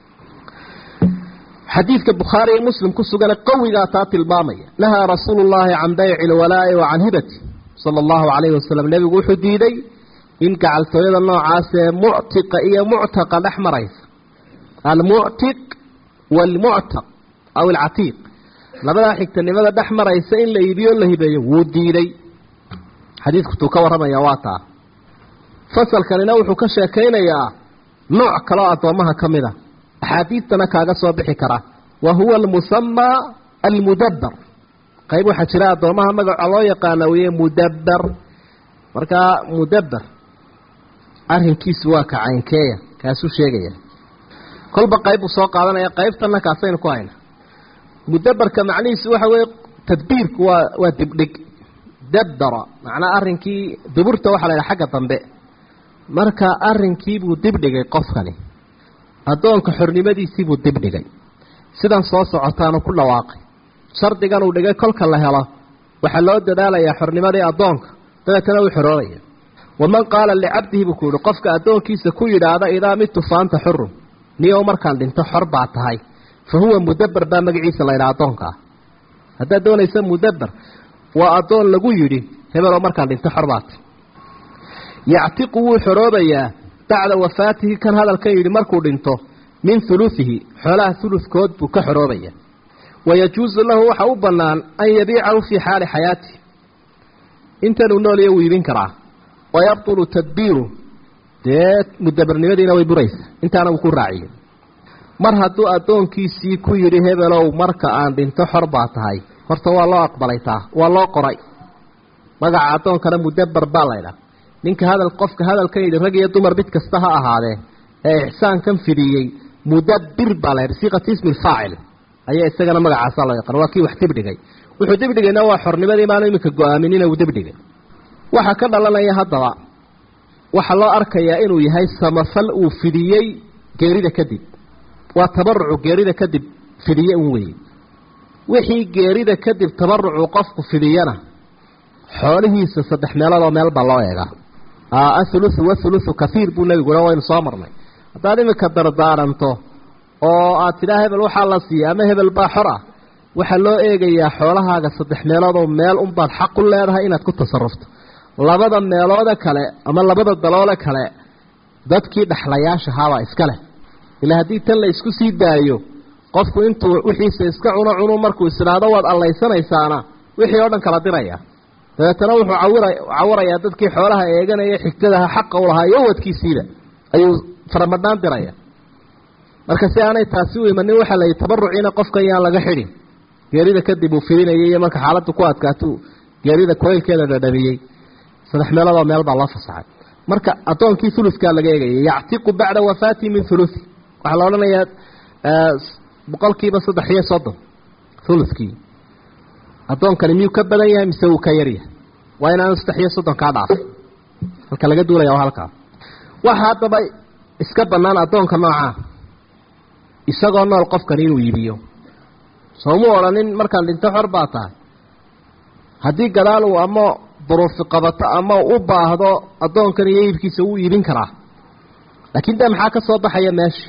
xadiidka bukhaari iyo muslim ku sugan qawigaa taa tilmaamaya nahaa rasuulu llaahi can bayci lwalaa'i wa can hibati sala allahu calayhi wasalam nebigu wuxuu diiday in gacaltooyada noocaasee muctiqa iyo muctaqa dhex maraysa almuctiq waalmuctaq aw alcatiiq labadaa xigtanimada dhex maraysa in la iibiyo la hibeeyo wuu diiday xadiidku tuu ka warramaya waa taa fasalkanina wuxuu ka sheekaynayaa nooc kaloo addoommaha ka mid a axaadiidtana kaaga soo bixi kara wa huwa almusamaa almudabbar qayb waxaa jira addoommaha magaca loo yaqaana weye mudabbar markaa mudabbar arrinkiisu waa ka caynkeeya kaasuu sheegaya kolba qayb buu soo qaadanaya qaybtanna kaasaynu ku hayna mudabbarka macnihiisu waxa weeye tadbiirku waa dibdhig dabbara macnaa arrinkii duburta waxaa la yidhaha xagga dambe marka arrinkiibuu dibdhigay qofkani addoonka xornimadiisiibuu dibdhigay sidan soo socotaanu ku dhawaaqay shardigan uu dhigay kolka la helo waxaa loo dadaalayaa xornimadii addoonka dabeetana uu xoroobaya waman qaala licabdihi buu ku yihi qofka addoonkiisa ku yidhaahda idaa midtu faanta xurun niyow markaan dhinto xor baa tahay fa huwa mudabber baa magaciisa la yidhaha addoonka ah haddaad doonaysa mudabber waa addoon lagu yidhi hebelow markaan dhinto xor baa tahay yactiqu wuu xoroobayaa bacda wafaatihi kan hadalkan yidhi markuu dhinto min huluihi xoolaha huludkood buu ka xoroobaya wayajuusu lahu waxa u bannaan an yabiicahu fii xaali xayaatihi intanuu nooliyo wuu iibin karaa wayabtulu tadbiiru dee mudabarnimadiina way buraysa intaana uu ku raaciyey mar hadduu addoonkiisii ku yidhi hebelow marka aan dhinto xor baa tahay horta waa loo aqbalay taa waa loo qoray magaca addoonkana mudabber baa laydhaha ninka qofka hadalkan yidhi rag iyo dumar mid kasta ha ahaadee ee ixsaankan fidiyey mudabbir baa la yidhi siiqati ismi alfaacil ayaa isagana magacaasa loo yaqaan waa kii wax dibdhigay wuxuu dibdhigayna waa xornimadii maanu iminka go-aaminina uu dibdhigay waxaa ka dhalanaya haddaba waxaa loo arkayaa inuu yahay samafal uu fidiyey geerida kadib waa tabarucu geerida kadib fidiye un weeye wixii geerida kadib tabarucu qofku fidiyana xoolihiisa 3 meeloodoo meel baa loo eegaa athuluthu wathuluthu kathiir buu nebiguna waynu soo marnay haddaad iminka dardaaranto oo aad tidhaa hebel waxaa la siiyey ama hebel baa xor ah waxaa loo eegayaa xoolahaaga 3 meeloodoo meel unbaad xaq u leedahay inaad ku tasarufto labada meelooda kale ama labada daloole kale dadkii dhaxlayaasha haabaa iska leh ilaa haddii tan la isku sii daayo qofku intuu wixiisa iska cuno markuu isdhaado waad allaysanaysaana wixii oo dhan kala diraya dabeetana wuxuu cawarayaa dadkii xoolaha eeganaya xigtadaha xaqa u lahaa iyo wadkiisiiba ayuu faramadhaan diraya marka si aanay taasi u imanin waxaa la yidhi tabaruciina qofkan yaan laga xidhin geerida kadib uu fidinayay iyo marka xaaladdu ku adkaatuu geerida koylkeeda dhadhamiyey 3 meeloodoo meel baa loo fasaxay marka addoonkii huludkaa laga eegaya yactiqu bacda wafaatihi min huluthi waxaa la odhanayaa boqolkiiba 330 huludkii addoonkani miyuu ka badan yahay mise wuu ka yaryahay waa inaanu 330 kaa dhaafay halka laga duulaya waa halkaa waxa haddaba iska bannaan addoonka noocaa isagoo nool qofkan inuu iibiyo soomu odhanin markaan dhinto xor baa tahay haddii gadaal uu ama duruufi qabato ama u baahdo addoonkan iyo iibkiisa wuu iibin karaa laakiin dee maxaa ka soo baxaya meesha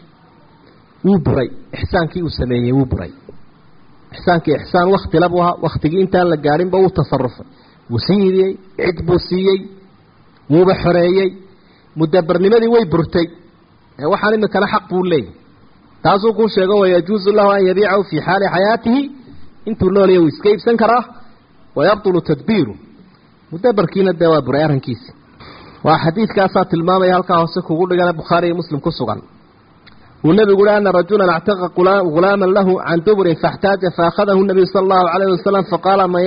wuu buray ixsaankii uu sameeyey wuu buray ixsaankii ixsaan waktila buu ahaa waktigii intaan la gaadhinba wuu tasarufay wuu siiyey cid buu siiyey wuuba xoreeyey mudabbarnimadii way burtay waxaan iminkana xaq buu leeyahy taasuu kuu sheego wayajuusu lahu an yabiicahu fii xaali xayaatihi intuu noolaya wuu iska iibsan karaa wayabtulu tadbiiru mudabbarkiina dee waa buray arrinkiisi waa xadiidkaasaa tilmaamaya halkaa hoose kugu dhigana bukhaari iyo muslim ku sugan uu nebigu uhi ana rajulan actaqa gulaaman lahu can duburin faxtaaja faakhadahu nabiyu sala allahu calayhi wasalam faqaala man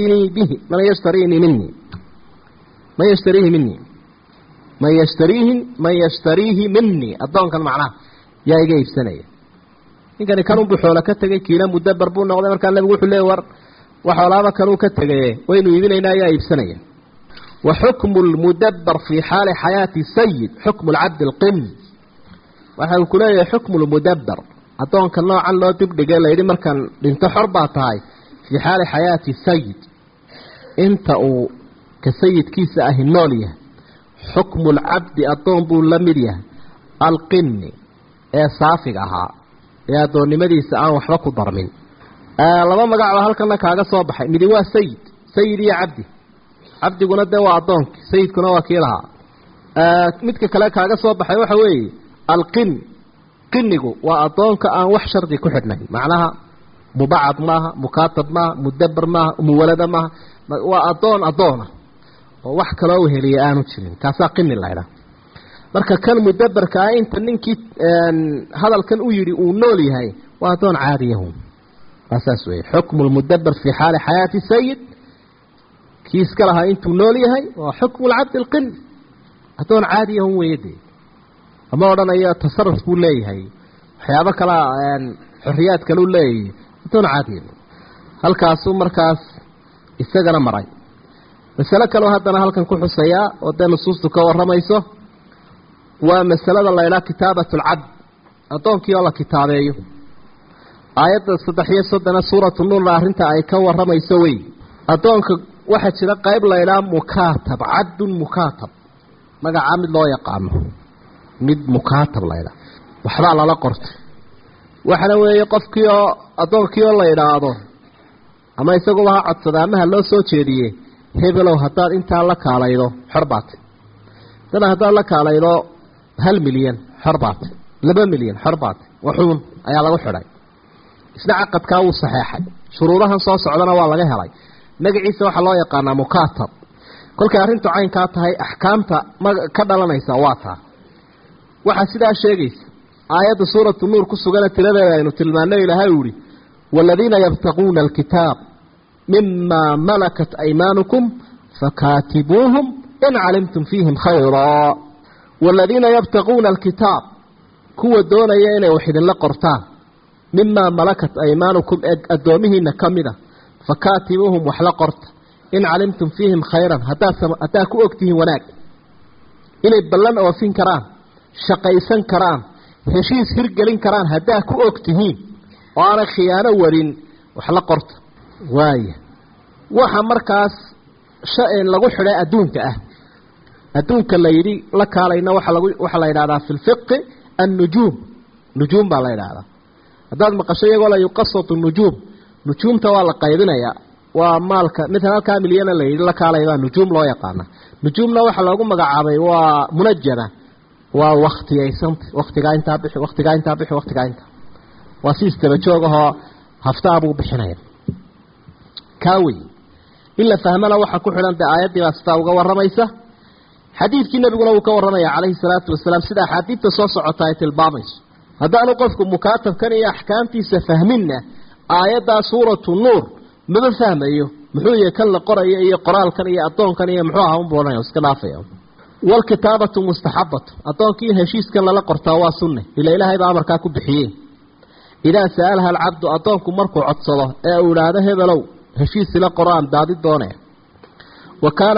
yashtariihi minii addoonkan macnaha yaa iga iibsanaya ninkani kanunbuu xoolo ka tegay kiina mudabbar buu noqday markaa nebigu wuxuu leey war waxoolaaba kanuu ka tegaye waynu iibinaynaa yaa iibsanaya wa xukmu lmudabbar fii xaali xayaati sayid xukmu lcabdi alqim waxa uu ku leeyahay xukmu lmudabbar addoonka noocan loo dibdhigay layidhi markaan dhinto xor baa tahay fii xaali xayaati sayid inta uu ka sayidkiisa ahi nool yahay xukmu lcabdi addoon buu la mid yahay alqini ee saafiga ahaa ee addoonnimadiisa aan waxba ku darmin laba magac baa halkana kaaga soo baxay midi waa sayid iyo cabdi cabdiguna dee waa addoonki sayidkuna waa kii lahaa midka kale kaaga soo baxay waxa weeye alqin qinigu waa addoonka aan wax shardi ku xidhnayn macnaha mubacad maaha mukaatab maaha mudabar maaha muwalada maaha waa addoona oo wax kaloo heliya aanu jirin kaasaa qini laydha marka kan mudabarka ah inta ninkii hadalkan u yidhi uu nool yahay waa addoon caadiyahun asaas weeye xukmu lmudabar fii xaali xayaati sayid kii iska lahaa intuu nool yahay waa xukmu lcabdi alqini addoon caadiyahun weeye dee ama odhanayo tasaruf buu leeyahay waxyaabo kalaa xorriyaad kaleu leeyahay addoon caadiya halkaasuu markaas isagana maray masale kaleo haddana halkan ku xusayaa oo dee nusuustu ka warramayso waa masalada la ydhaha kitaabat alcabd addoonkii oo la kitaabeeyo aayadda 3 suuratu nuurna arrinta ay ka warramayso wey addoonka waxaa jira qayb la ydhaha mukaatab cabdun mukaatab magacaa mid loo yaqaano mid mukaatab la ydhaha waxbaa lala qortay waxana weeye qofkii oo addoonkii oo la yidhaahdo ama isaguba ha codsada amaha loo soo jeediye hebelow haddaad intaa la kaalaydo xor baate dana haddaad la kaalaydo 1 milyan xor baate 2 milyan xor baate waxuun ayaa lagu xidhay isna caqadkaa wuu saxeexay shuruudahan soo socdana waa laga helay magaciisa waxaa loo yaqaanaa mukaatab kolkay arrintu caynkaa tahay axkaamta ka dhalanaysa waa taa waxaa sidaa sheegaysa aayadda suuratu nuur ku sugana tiradeeda aynu tilmaanay ilaahay uu yihi والذين يبتغون الكتاب مما ملكت أيمانكم فكاتبوهم إن علمتم فيهم خيرا والذين يبتغون الكتاب كو دون يين وحد لقرطان مما ملكت أيمانكم أدومهن كمدة فكاتبوهم وحلقرت إن علمتم فيهم خيرا هتاكو أكتهم وناك إن يبلن أوفين كران شقيسان كران هشيس هرقلين كران هتاكو أكتهم waana khiyaano warin wax la qorto waaye waxa markaas shay lagu xidhay adduunka la yiri la kaalayna waxa la yiraahdaa fil fiqh an-nujum baa la yiraahdaa hadaad maqasho iyagoo la yuqassatu nujumta waa la qaybinaya waa maalka midna halka milyan la yiri la kaalayba nujum loo yaqaan nujumna waxa lagu magacaabay waa munajjada waa waqtiga inta bixi واسيستبا جوغها هفتابو بخنايا كاوي إلا فهمنا وحا كحلان دا آيات دي باستاوغا ورميسا حديث كي نبي قلو كورميا عليه الصلاة والسلام سيدا حديث تصوص عطاية البامش هذا أنا قفكم مكاتب كان يا أحكامتي سفهمنا آيات دا سورة النور ماذا فهم أيوه محوية كان لقرأي أي قرال كان يا أطون كان يا محوها هم بونا يسكنافيا والكتابة مستحبة أطون كي هشيس كان لقرطاوا سنة إلا إلهي بأمر كاكو بحيين إذا سألها العبد أطونكم مركو عطصله أولاده بلو هشيس لقرآن دادي الدونة وكان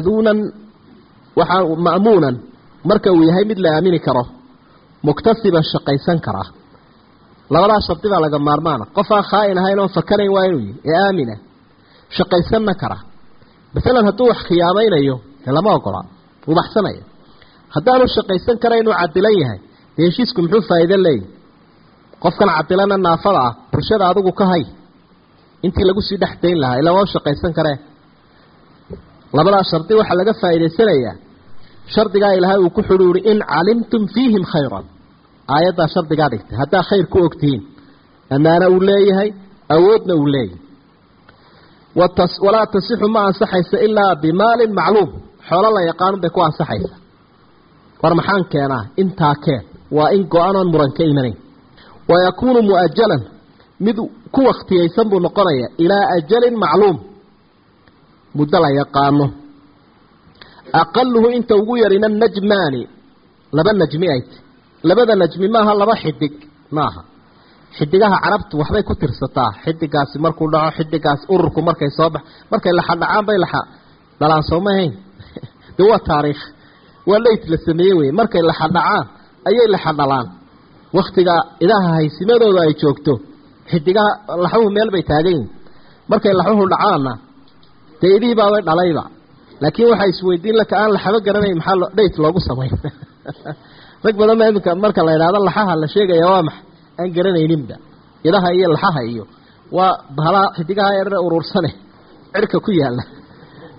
مأمونا مركو يهي مثل أمين كره مكتسبا شقيسان كره لولا شرطبا لقى مارمانا قفا خائن هايلون فكرين وينوي يا آمنة شقيسان كره مثلا هتوح خيامين أيوه هلا ما أقرأ وبحسن أيوه هدالو شقيسان كرين وعدليها هشيسكم حفا إذا لي qofkan cadilana naafada ah bulshada adigu ka hay intii lagu sii dhaxdeyn lahaa ilaa waa shaqaysan karee labada sharti waxa laga faa'iideysanayaa shardiga ilaahay uu ku xiriiri in calimtum fiihim khayran aayada shardiga dhigtay hadaa khayr ku ogtiin amaana uu leeyahay awoodna uu leeyahay wala tasixu ma ansaxaysa ilaa bimaalin macluum xoolo la yaqaan bay ku ansaxaysa war maxaan keenaa intaa keen waa in go'aan muran ka imanay ويكون مؤجلا مذ كو اختيايسان بو نقنيا الى اجل معلوم مدلا يقانو اقله انت ugu yarina najmani laba najmi ay labada najmi maaha laba xidig maaha xidigaha carabtu waxbay ku tirsataa xidigaasi markuu dhaco xidigaas ururku markay soo bax markay la xadacaan bay la dalaan Soomaaliyeed duwa taariikh waleed la sameeyay markay la xadacaan ayay la xadalaan waqtiga idaha haysimadooda ay joogto xidigaha laxuhu meel bay taageen markay laxuhu dhacaana teedii baa way dhalayba laakiin waxa isweydiin la kaan la xaba garanay maxaa dheet loogu sameeyay rag badan marka la yiraahdo laxaha la sheegaya waa max aan garanayninba idaha iyo laxaha iyo waa bahala xidigaha yar urursane cirka ku yaala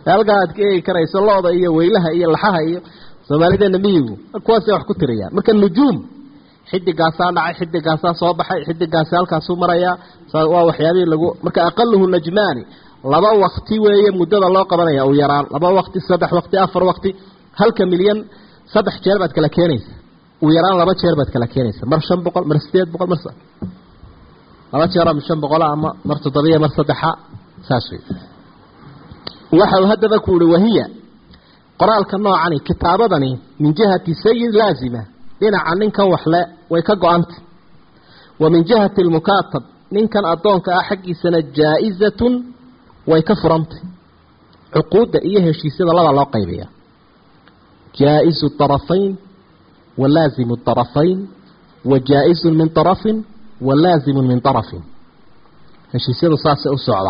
halkaad ka eegi karayso looda iyo weylaha iyo laxaha iyo Soomaalideena miyigu kuwaas wax ku tiriyaan marka nujuum xidigaas dhacay xidigaas soo baxay xidigaas halkaas uu maraya waa waxyaabay lagu marka aqalluhu najmaani laba waqti weeye muddada loo qabanaya oo yaraan laba waqti saddex waqti afar waqti halka milyan saddex jeer baad kala keenaysa oo yaraan laba jeer baad kala keenaysa mar 500 mar 800 mar laba jeer ama 500 ama mar 700 mar 3 saasay waxa hadaba ku wahiya qoraalka noocani kitaabadani min jihati sayyid laazima dhinaca ninkan wax le way ka go'antay wa min jihati al-mukatab ninkan adoonka ah xaqiisana jaa'izatun way ka furantay uquudda iyo heshiisyada laba loo qaybiya جائز الطرفين ولازم الطرفين وجائز من طرف ولازم من طرف هشيسيده ساسه او سودا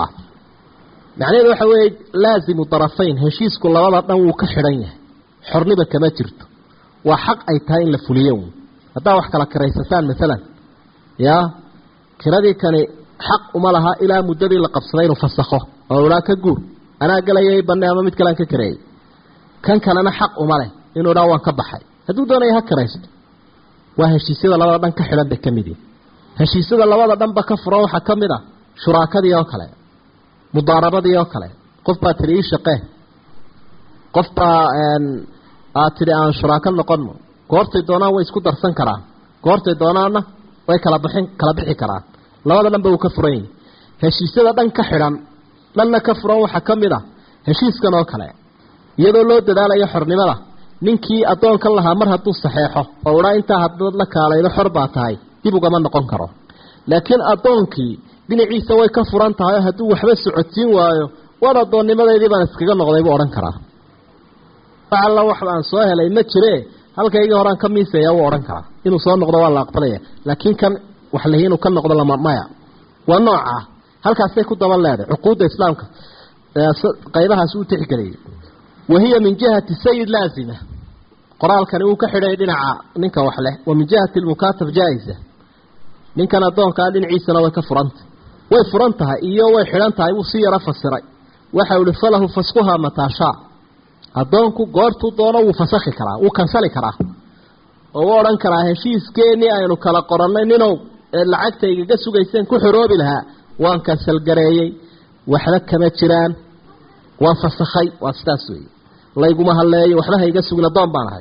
معناته waxa weey لازم الطرفين heshiisku labada dhan uu ka xiran yahay xornida kama jirto waa xaq ay tahay in la fuliyo hadaa wax kala karaysataan midalan ya kiradii kani xaq uma laha ilaa muddadii la qabsaday inuu fasakho oo ula ka guur ana galayay bannaama mid kale ka kareey kan kalena xaq uma leh inuu dhaawaan ka baxay haduu doonayo ha karaysto waa heshiisyada labada dhan ka xiran bay kamid yihiin heshiisyada labada dhanba ka furo waxa kamid ah shuraakadii oo kale mudaarabadii oo kale qof baa tiri shaqee qof baa tiri aan shuraaka noqono goortay doonaan way isku darsan karaan goortay doonaana way kala bixi karaan labada dhanba uu ka furay heshiisyada dhan ka xiran dhanna ka furo waxa kamid ah heshiiskan oo kale iyadoo loo dadaalayo xornimada ninkii adoonka lahaa mar hadduu saxeexo oo ula inta hadad la kaalaydo xor baa tahay dib uga ma noqon karo laakiin adoonkii dhinaciisa way ka furan tahay hadduu waxba socodsiin waayo wada adoonnimadeedii baan iskaga noqday buu oran karaa alla wax aan soo helay ma jire halkayga horaan ka miisaya uu oran karaa inuu soo noqdo waa la aqbalaya laakiin kan wax la inuu ka noqdo lama maya waa nooca halkaas ay ku daba leedahay uquudda islaamka qaybahaas uu tixgeliyay وهي من جهة السيد لازمة قرال كان يوكحر يدنا ننك وحله ومن جهة المكاتب جائزة ننك نضون قال لن عيسى وكفرنت ويفرنتها إياه ويحرنتها يوصي رفع السري وحاول فله فسقها متى شاء أضونك قارتو دونا وفسخ كرا وكنسل كرا ووران كرا هشيس كيني أينو كلا قرنين نينو العكتة يقسو قيسين كحروب لها وان كنسل قريي وحلك كمتشران وفسخي واستاسوي الله يقوم هالله وحنا هيجا سوقنا ضام بانهاي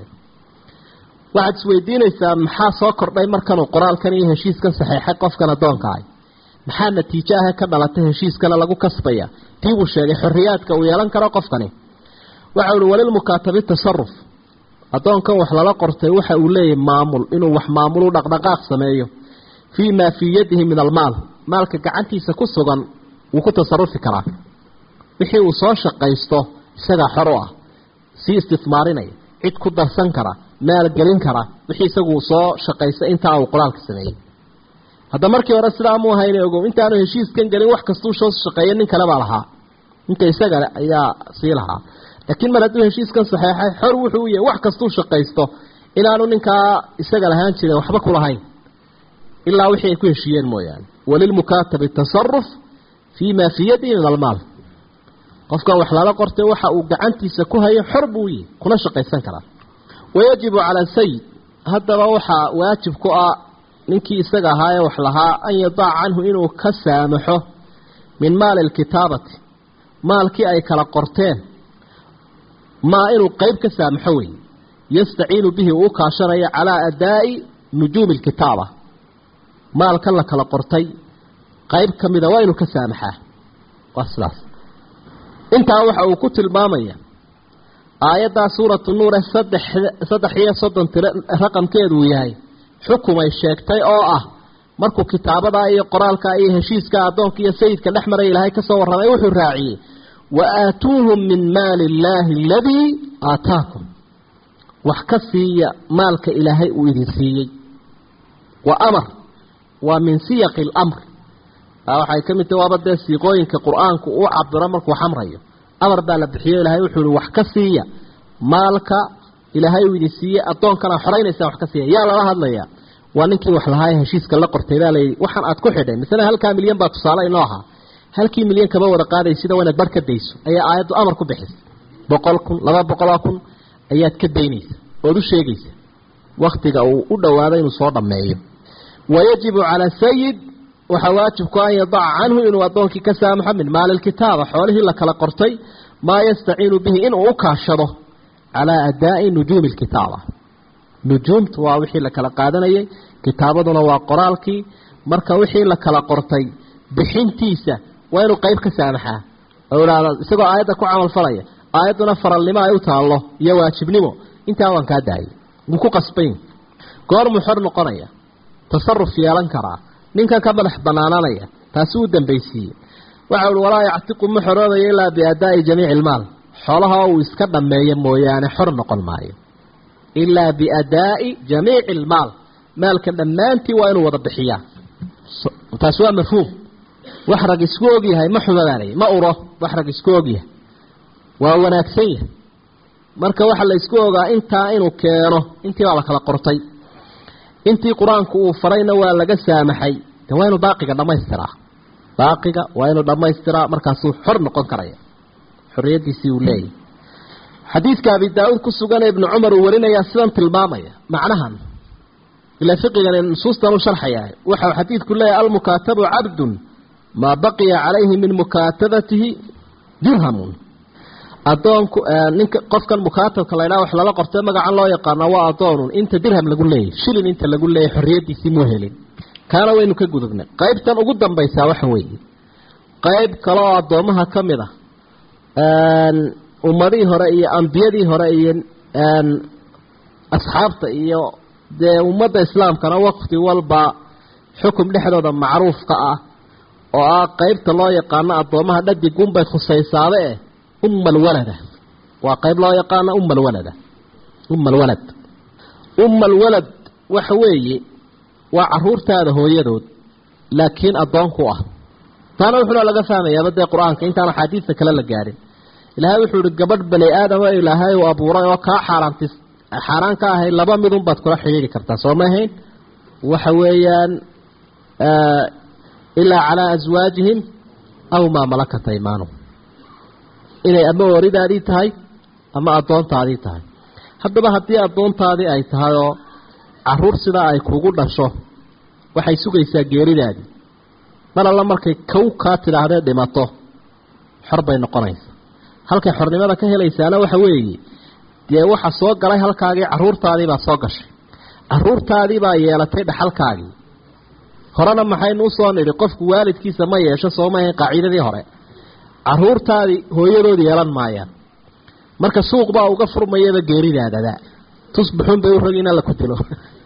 واحد سويدينيسا maxaa soo kordhay markan uu qoraalkan iyo heshiiskan saxiixay qofkan adoonka ah maxaa natiijaha ka dhalatay heshiiskan lagu kasbaya tii uu sheegay xorriyadka uu yeelan karo qofkani waxa uu walil mukatabi tasarruf adoonkan wax lala qortay waxa uu leeyahay maamul inuu wax maamulo dhaqdhaqaaq sameeyo fiima fi yadihi min almaal maalka gacantiisa ku sugan uu ku tasarrufi karaa wixii uu soo shaqaysto isaga xor ah si istismaarinay cid ku darsan kara maal galin kara wixii isagu soo shaqaysta inta uu qoraalka sameeyay hada markii hore sidaa mu hayne ogow inta aanu heshiiskan galin wax kasto soo shaqeeyay nin kale baa lahaa inta isaga ayaa sii lahaa laakiin mar hadduu heshiiskan saxeexay xor wuxuu yahay wax kasto shaqaysto ilaanu ninka isaga lahaan jiray waxba ku lahayn ilaa wixii ay ku heshiiyeen mooyaan walil mukatabi tasarruf fiima fi yadihi min almaal qofka wax la qortay waxa uu gacantiisa ku hayo xor buu yahay kuna shaqaysan kara wajibu ala sayyid hadaba waxa waajib ku ah ninkii isaga ahaa wax lahaa an yadaa anhu inuu ka saamaxo min maal alkitabati maalkii ay kala qorteen ma inuu qayb ka saamaxo way yastaciinu bihi uu kaashanaya ala adaa'i nujum alkitaba maalka la kala qortay qayb kamida waa inuu ka saamaxaa waslaas inta waxa uu ku tilmaamaya aayada suuratu nuur 3 raqamkeedu yahay xukumay sheegtay oo ah markuu kitaabada iyo qoraalka iyo heshiiska adoonka iyo sayidka dhaxmaray ilaahay ka soo waramay wuxuu raaciyay wa aatuhum min maali illaahi alladhi aataakum wax ka siiya maalka ilaahay uu idin siiyay wa amar wa min siyaq al-amr waxay kamid tahay wabada siiqooyinka quraanku uu cabiro markuu xamrayo amar baa la bixiyo ilaahay wuxuu wax ka siiya maalka ilaahay uu idin siiyay adoonkana xoreynaysa wax ka siiya yaa la hadlaya waa ninkii wax lahaay heshiiska la qortay ilaahay waxan aad ku xidhay mesela halka milyan baa tusaale inoo aha halkii milyan kaba wada qaaday sida wanaag barka deyso ayaa aayadu amar ku bixisay 100,000 200,000 ayaad ka daynaysa oo u sheegaysa waqtiga uu u dhawaaday inuu soo dhameeyo wayajibu ala sayyid waxa waajib ku ah yadac anhu inuu adoonki ka saamaxo min maal alkitaaba xoolihi la kala qortay ma yastaciinu bihi inuu u kaashado ala adaa'i nujuum alkitaaba nujuumtu waa wixii la kala qaadanayay kitaabaduna waa qoraalkii marka wixii la kala qortay bixintiisa waa inuu qayb ka saamaxaa awlaada isagoo aayada ku camal falaya aayaduna faralnimo ay u taalo iyo waajibnimo inta waan ka daayay wuu ku qasbayn goor muxar noqonaya tasarruf yeelan karaa ninkan ka madax banaananaya taasi uu dambaysiiyay waxa uu walaa yactiqu muxarada ila bi adaa'i jamiic almaal xoolaha uu iska dhameeyo mooyaane xor noqon maayo ila bi adaa'i jamiic almaal maalka dhamaantii waa inuu wada bixiyaa taasi waa mafhuum wax rag isku og yahay ma xubadaanay ma uro wax rag isku og yahay waa wanaagsan yahay marka waxa la isku ogaa intaa inuu keeno intii la kala qortay intii quraanku uu farayna waa laga saamaxay waa inuu baaqiga dhamaystiraa markaas uu xor noqon karaya xorriyadiisii uu leeyahay xadiiska abi daawud ku sugan ibn umar uu warinaya sidan tilmaamaya macnahan ila fiqigan nusuustan u sharxaya waxa xadiisku leeyahay al mukatabu abdun ma baqiya alayhi min mukatabatihi dirhamun adoonku ninka qofkan mukaatabka la ilaa wax lala qortay magacan loo yaqaan waa adoon inta dirham lagu leeyahay shilin inta lagu leeyahay xorriyadiisii muu helin kaana waynu ka gudubnay qaybtan ugu dambaysa waxa weeye qayb kale oo adoomaha kamid ah ummadii hore iyo ambiyadii hore iyo asxaabta iyo ummadda islaamkana waqti walba xukum dhexdooda macruuf ka ah oo qaybta loo yaqaan adoomaha dhadigun bay khusaysaade alwalada waa qayb loo yaqaan alwalada alwalad waxa weeye waa caruurtaada hooyadood laakiin adoonku ah taana wuxuu laga fahmayaa bada quraanka intaan xadiiska kale la gaarin ilaahay wuxuu yiri gabadh bani aadam ilaahay oo abuuray oo ka xaraan ka ahay laba midun baad kula xiriiri kartaa Soomaaliyeed waxa weeyaan ila ala azwaajihim aw ma malakat aymanuhum inay ama waridaadii tahay ama adoontaadii tahay haddaba haddii adoontaadii ay tahay oo caruur sida ay kugu dhasho waxay sugaysaa geeridaadii mar alla markay ka tidaahdee dhimato xor bay noqonaysaa halkay xornimada ka helaysaana waxa weeye dee waxa soo galay halkaagii caruurtaadii baa soo gashay caruurtaadii baa yeelatay dhaxalkaagii horena maxaynu u soo nidhi qofku waalidkiisa ma yeesho soomahay qaacidadii hore caruurtaadii hooyadood yeelan maayaan marka suuq baa uga furmayaba geeridaadada tusbaxun bay u ragina la ku dilo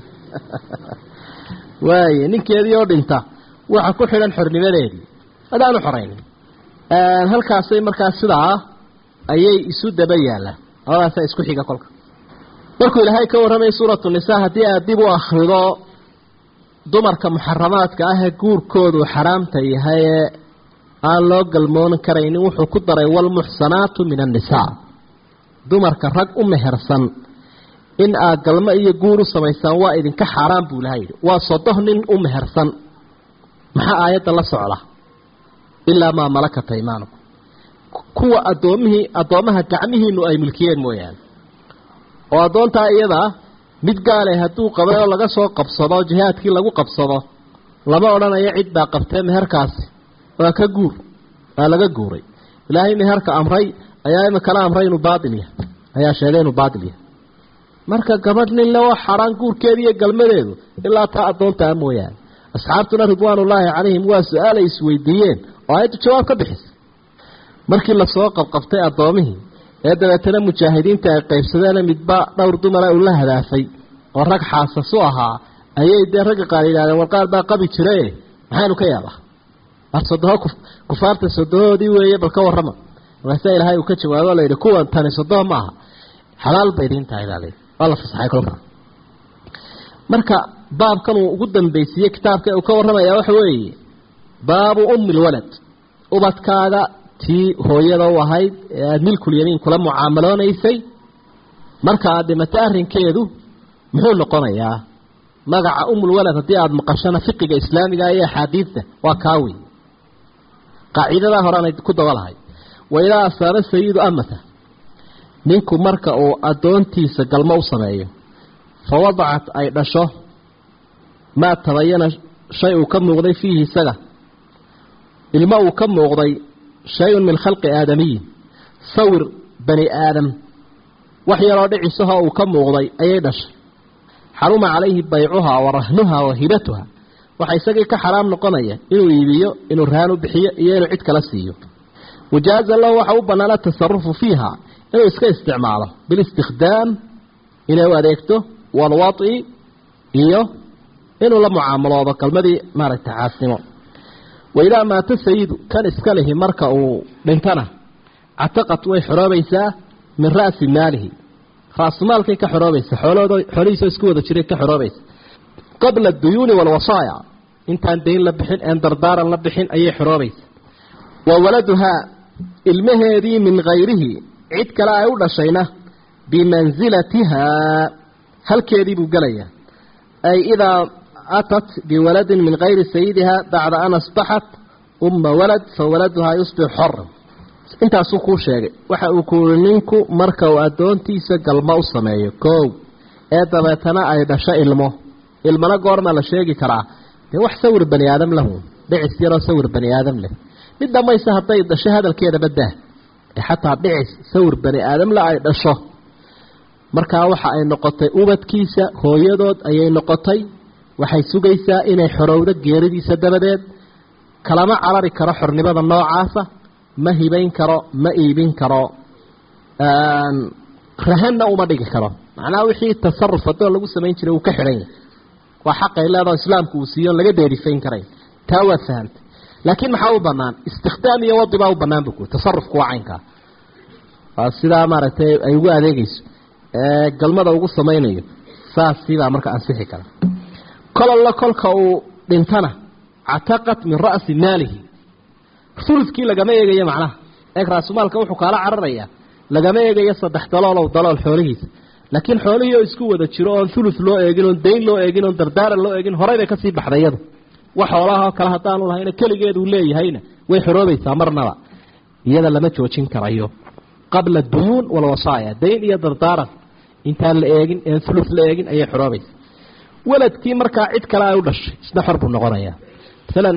waaye ninkeedii oo dhinta waxa ku xiran xornimadeedii hadaan u xoreyn halkaasay markaas sidaa ayay isu daba yaalaan awaaasa isku xiga kolka markuu ilaahay ka warramay suuratu nisaa haddii aad dib u akhrido dumarka muxaramaadka ah ee guurkoodu xaraamta yahay aan loo galmoon karaynin wuxuu ku daray wal muhsanaatu min an-nisaa dumarka rag u mehersan in aad galmo iyo guur u samaysaan waa idinka xaraam buu lahayd waa sodoh nin u mehersan maxaa aayada la socda ilaa ma malakat aymanukum kuwa adoomaha gacmihiinu ay milkiyeen mooyaan oo adoonta iyada mid gaale hadduu qabay oo laga soo qabsado jihaadkii lagu qabsado lama odhanayo cid baa qabtay meherkaasi waa ka guur waa laga guuray ilaahay meherka amray ayaa ima kala amray inuu baadil yahay ayaa sheegay inuu baadil yahay marka gabadh nin la xaraan guurkeedii iyo galmadeedu ilaa taa adoonta mooyaan asxaabtuna ridwaanullaahi calayhim waa su'aalay isweydiiyeen oo ay jawaab ka bixisay markii la soo qabqabtay adoomihii ee dabeetana mujaahidiinta ay qaybsadeen midba dhowr dumar ah la hadaafay oo rag xaasas u ahaa ayay dee rag qaar yiraahdeen warqaar baa qabi jiray maxaanu ka yaabaa arsadoho kufaarta sadoodii weeye bal ka warrama waxa ilaahay uu ka jawaabo leeyahay kuwan tani sadoh ma aha xalaal bay diinta ilaalay wala fasaxay kolka marka baabkan uu ugu dambeysiyay kitaabka uu ka warramaya waxa weeye baabu ummil walad ubadkaaga tii hooyada u ahayd ee milkul yamiin kula mucaamalonaysay marka aad dhimatay arrinkeedu muxuu noqonayaa magaca ummul walad hadii aad maqashana fiqiga islaamiga iyo xadiidta waa kaawi qaacidada horaan ku dawalahay wayla asaba sayyid amata ninku marka uu adoontiisa galmo u sameeyo fawadacat ay dhasho ma tabayana shay uu ka muuqday fiihi isaga ilma uu ka muuqday shayun min khalqi aadamiy sawir bani aadam wax yaroo dhicisaha uu ka muuqday ayay dhashay xaruma calayhi baycuha wa rahnuha wa hibatuha waxa isagii ka xaraam noqonaya inuu iibiyo inuu raan u bixiyo iyo inuu cid kala siiyo wajaaza lahu waxa u banaana tasarufu fiiha inuu iska isticmaalo bil istikhdaam inuu adeegto walwati iyo inuu la mucaamaloodo kalmadii maaragtay caasnimo wayda ma tasayidu kan iska lehi marka uu dhintana ataqat way xoroobaysaa min raasi maalihi raasmaalkay ka xoroobaysa xoolihiisa isku wada jiray ka xoroobaysa qabla ad-duyun wal wasaaya intaan deyn la bixin aan dardaaran la bixin ayay xoroobaysa wa waladuha ilmaheedii min ghayrihi cid kale ay u dhashayna bimanzilatiha halkeedii buu galaya ay idaa atat biwaladin min ghayri sayidiha bacda an asbaxat umma walad fawaladuha yusbix xorran intaasuu kuu sheegay waxa uu kuuri ninku marka uu adoontiisa galmo u sameeyo koow ee dabeetana ay dhasho ilmana goorma la sheegi karaa dee wax sawir bani aadam lahu dhicis yaroo sawir bani aadam leh mid dhamaysa hadday dhasho hadalkeeda badaa ee xataa dhicis sawir bani aadam la ay dhasho markaa waxa ay noqotay ubadkiisa hooyadood ayay noqotay waxay sugaysaa inay xorowdo geeridiisa dabadeed kalama carari karo xornimada noocaasa ma hibayn karo ma iibin karo rahanna uma dhigi karo macnaha wixii tasarruf haddoo lagu samayn jiray uu ka xidhan yahay waa xaqay leedaho islaamku uu siiyo laga dheerifayn karayn taa waad fahantay laakiin maxaa u bannaan istikhdaam iyo wadi baa u bannaan bu tasarrufku waa caynkaa waa sidaa maaragtay ay ugu adeegayso galmada ugu samaynayo saasiibaa marka ansixi kara kolalla kolka uu dhintana cataqat min ra'si maalihi sulufkii lagama eegayo macnaha eeg raasumaalka wuxuu kaala cararayaa lagama eegayo 3 dalool xoolihiisa laakiin xoolihii oo isku wada jiro oon suluf loo eegin oon deyn loo eegin oon dardaaran loo eegin horey bay ka sii baxday iyadu wax xoolaha kala hadaan u lahayna kaligeedu leeyahayna way xoroobaysaa marnaba iyada lama joojin karayo qabla duyun wal wasaaya deyn iyo dardaaran intaan la eegin ee suluf la eegin ayay xoroobaysaa waladkii markaa cid kale ay u dhashay isna xor buu noqonayaa midalan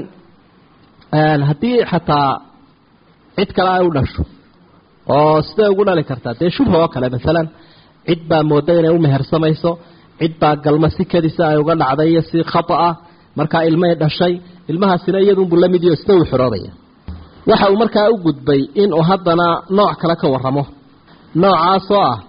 haddii xataa cid kale ay u dhasho oo sidee ugu dhali kartaa dee shubha oo kale midalan cid baa mooday inay u mehersamayso cid baa galma si kadisa ay uga dhacday iyo si khata ah markaa ilmahay dhashay ilmahaasina iyadunbuu la mid iyo isna uu xoroobaya waxa uu markaa u gudbay inuu haddana nooc kale ka warramo noocaasoo ah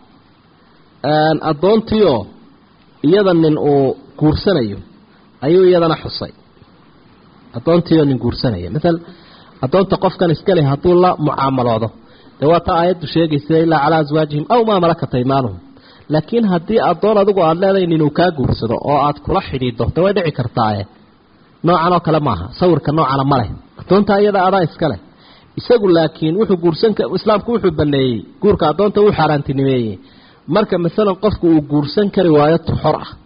addoontiioo iyada nin uu guursanayo ayuu iyadana xusay addoontiioo nin guursanaya maal addoonta qofkan iska leh hadduu la mucaamaloodo dee waa taa aayaddu sheegaysa ilaa calaa aswaajihim aw maa malakat aymaanuhum laakiin haddii addoon adigu aada leedahay ninuu kaa guursado oo aad kula xidhiiddo de way dhici kartaaye noocan oo kale maaha sawirka noocana ma leh addoontaa iyada adaa iska leh isagu laakiin wuxuu islaamku wuxuu baneeyey guurka addoonta uu xaaraantinimeeyey marka masalan qofku uu guursan kari waayo tuxor ah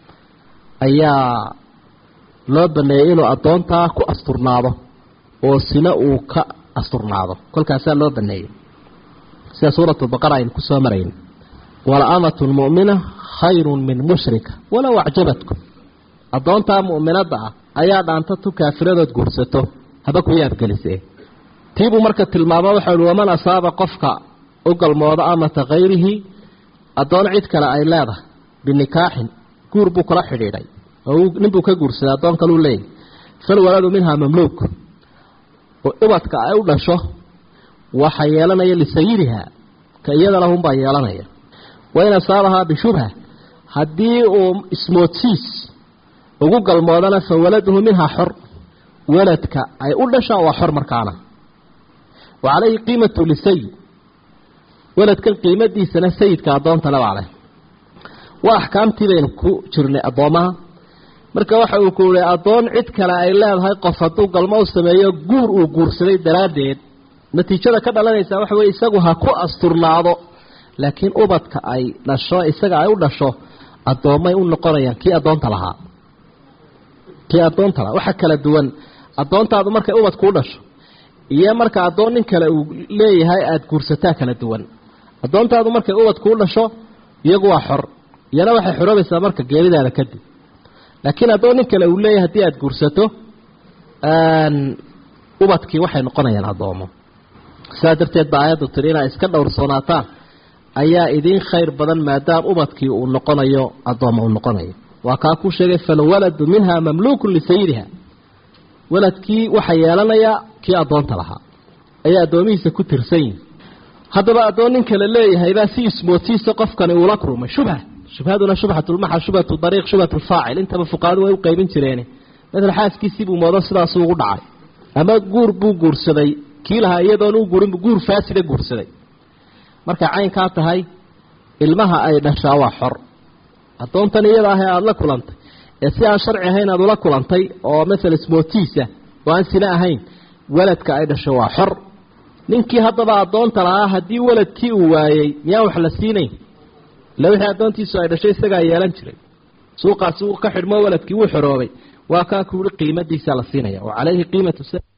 ayaa loo baneeyey inuu addoontaa ku asturnaado oo sina uu ka asturnaado kolkaasaa loo baneeyey sida suuratu baqara aynu kusoo marayn walaamatun mu'mina khayrun min mushrika walow acjabatkum addoontaa mu'minadda ah ayaa dhaanta tu kaafiradood guursato haba ku yaabgelisee tiibuu marka tilmaamo waxau uhi waman asaaba qofka u galmooda amata khayrihi addoon cid kale ay leedahay binikaaxin guur buu kula xidhiidhay oo ninbuu ka guursaday addoon kaluu leeyahy falwaladu minhaa mamluuk oo ubadka ay u dhasho waxa yeelanaya lisayidiha ka iyada lahunbaa yeelanaya wain asaabahaa bishubha haddii uu ismoodsiis ugu galmoodana fa waladuhu minhaa xor waladka ay u dhashaan waa xor markaana wa calayhi qiimatu lisayid waladkan qiimadiisana sayidka addoonta lebaa leh waa axkaamtii baynu ku jirnay addoomaha marka waxa uu ku yihi addoon cid kale ay leedahay qof hadduu galmo u sameeyo guur uu guursaday daraaddeed natiijada ka dhalanaysaa waxa weye isagu ha ku asturnaado laakiin ubadka ay dhasho isaga ay u dhasho addoommay u noqonayaan kii addoonta lahaa waxa kala duwan addoontaadu markay ubadku u dhasho iyo marka addoon nin kale uu leeyahay aada guursataa kala duwan addoontaadu markay ubad kuu dhasho iyagu waa xor iyana waxay xoroobaysaa marka geeridaada kadib laakiin addoon nin kale uu leeyahay haddii aada guursato ubadkii waxay noqonayaan addoomo sidaa darteed baa aayaddu tiri inaa iska dhowrsoonaataan ayaa idiin khayr badan maadaama ubadkii uu noqonayo addooma uu noqonayo waa kaa kuu sheegay falwaladu minha mamluukun lisayidiha waladkii waxaa yeelanayaa kii addoonta lahaa ayaa addoomihiisa ku tirsan yihin haddaba addoon nin kale leeyahaybaa si ismoodsiisa qofkani uula kulmay shubhaduna shubhatulmaxal shubhatu dariiq shubhatulfaacil intaba fuqaadu way u qaybin jireeni maala xaaskiisii buu moodo sidaasuu ugu dhacay ama guur buu guursaday kii lahaa iyadoon u guurinbu guur faasida guursaday markay caynkaa tahay ilmaha ay dhashaa waa xor addoontan iyada ah ee aada la kulantay ee si aan sharci ahayn aada ula kulantay oo maala ismootiisa oo aan sina ahayn waladka ay dhasho waa xor ninkii haddaba addoonta lahaa haddii waladkii uu waayey miyaan wax la siinayn ila wixii addoontiisu ay dhashay isagaa yeelan jiray suuqaasi uu ka xidhmo waladkii wuu xoroobay waa kaa kuuli qiimadiisa la siinaya oo calayhi qiimatu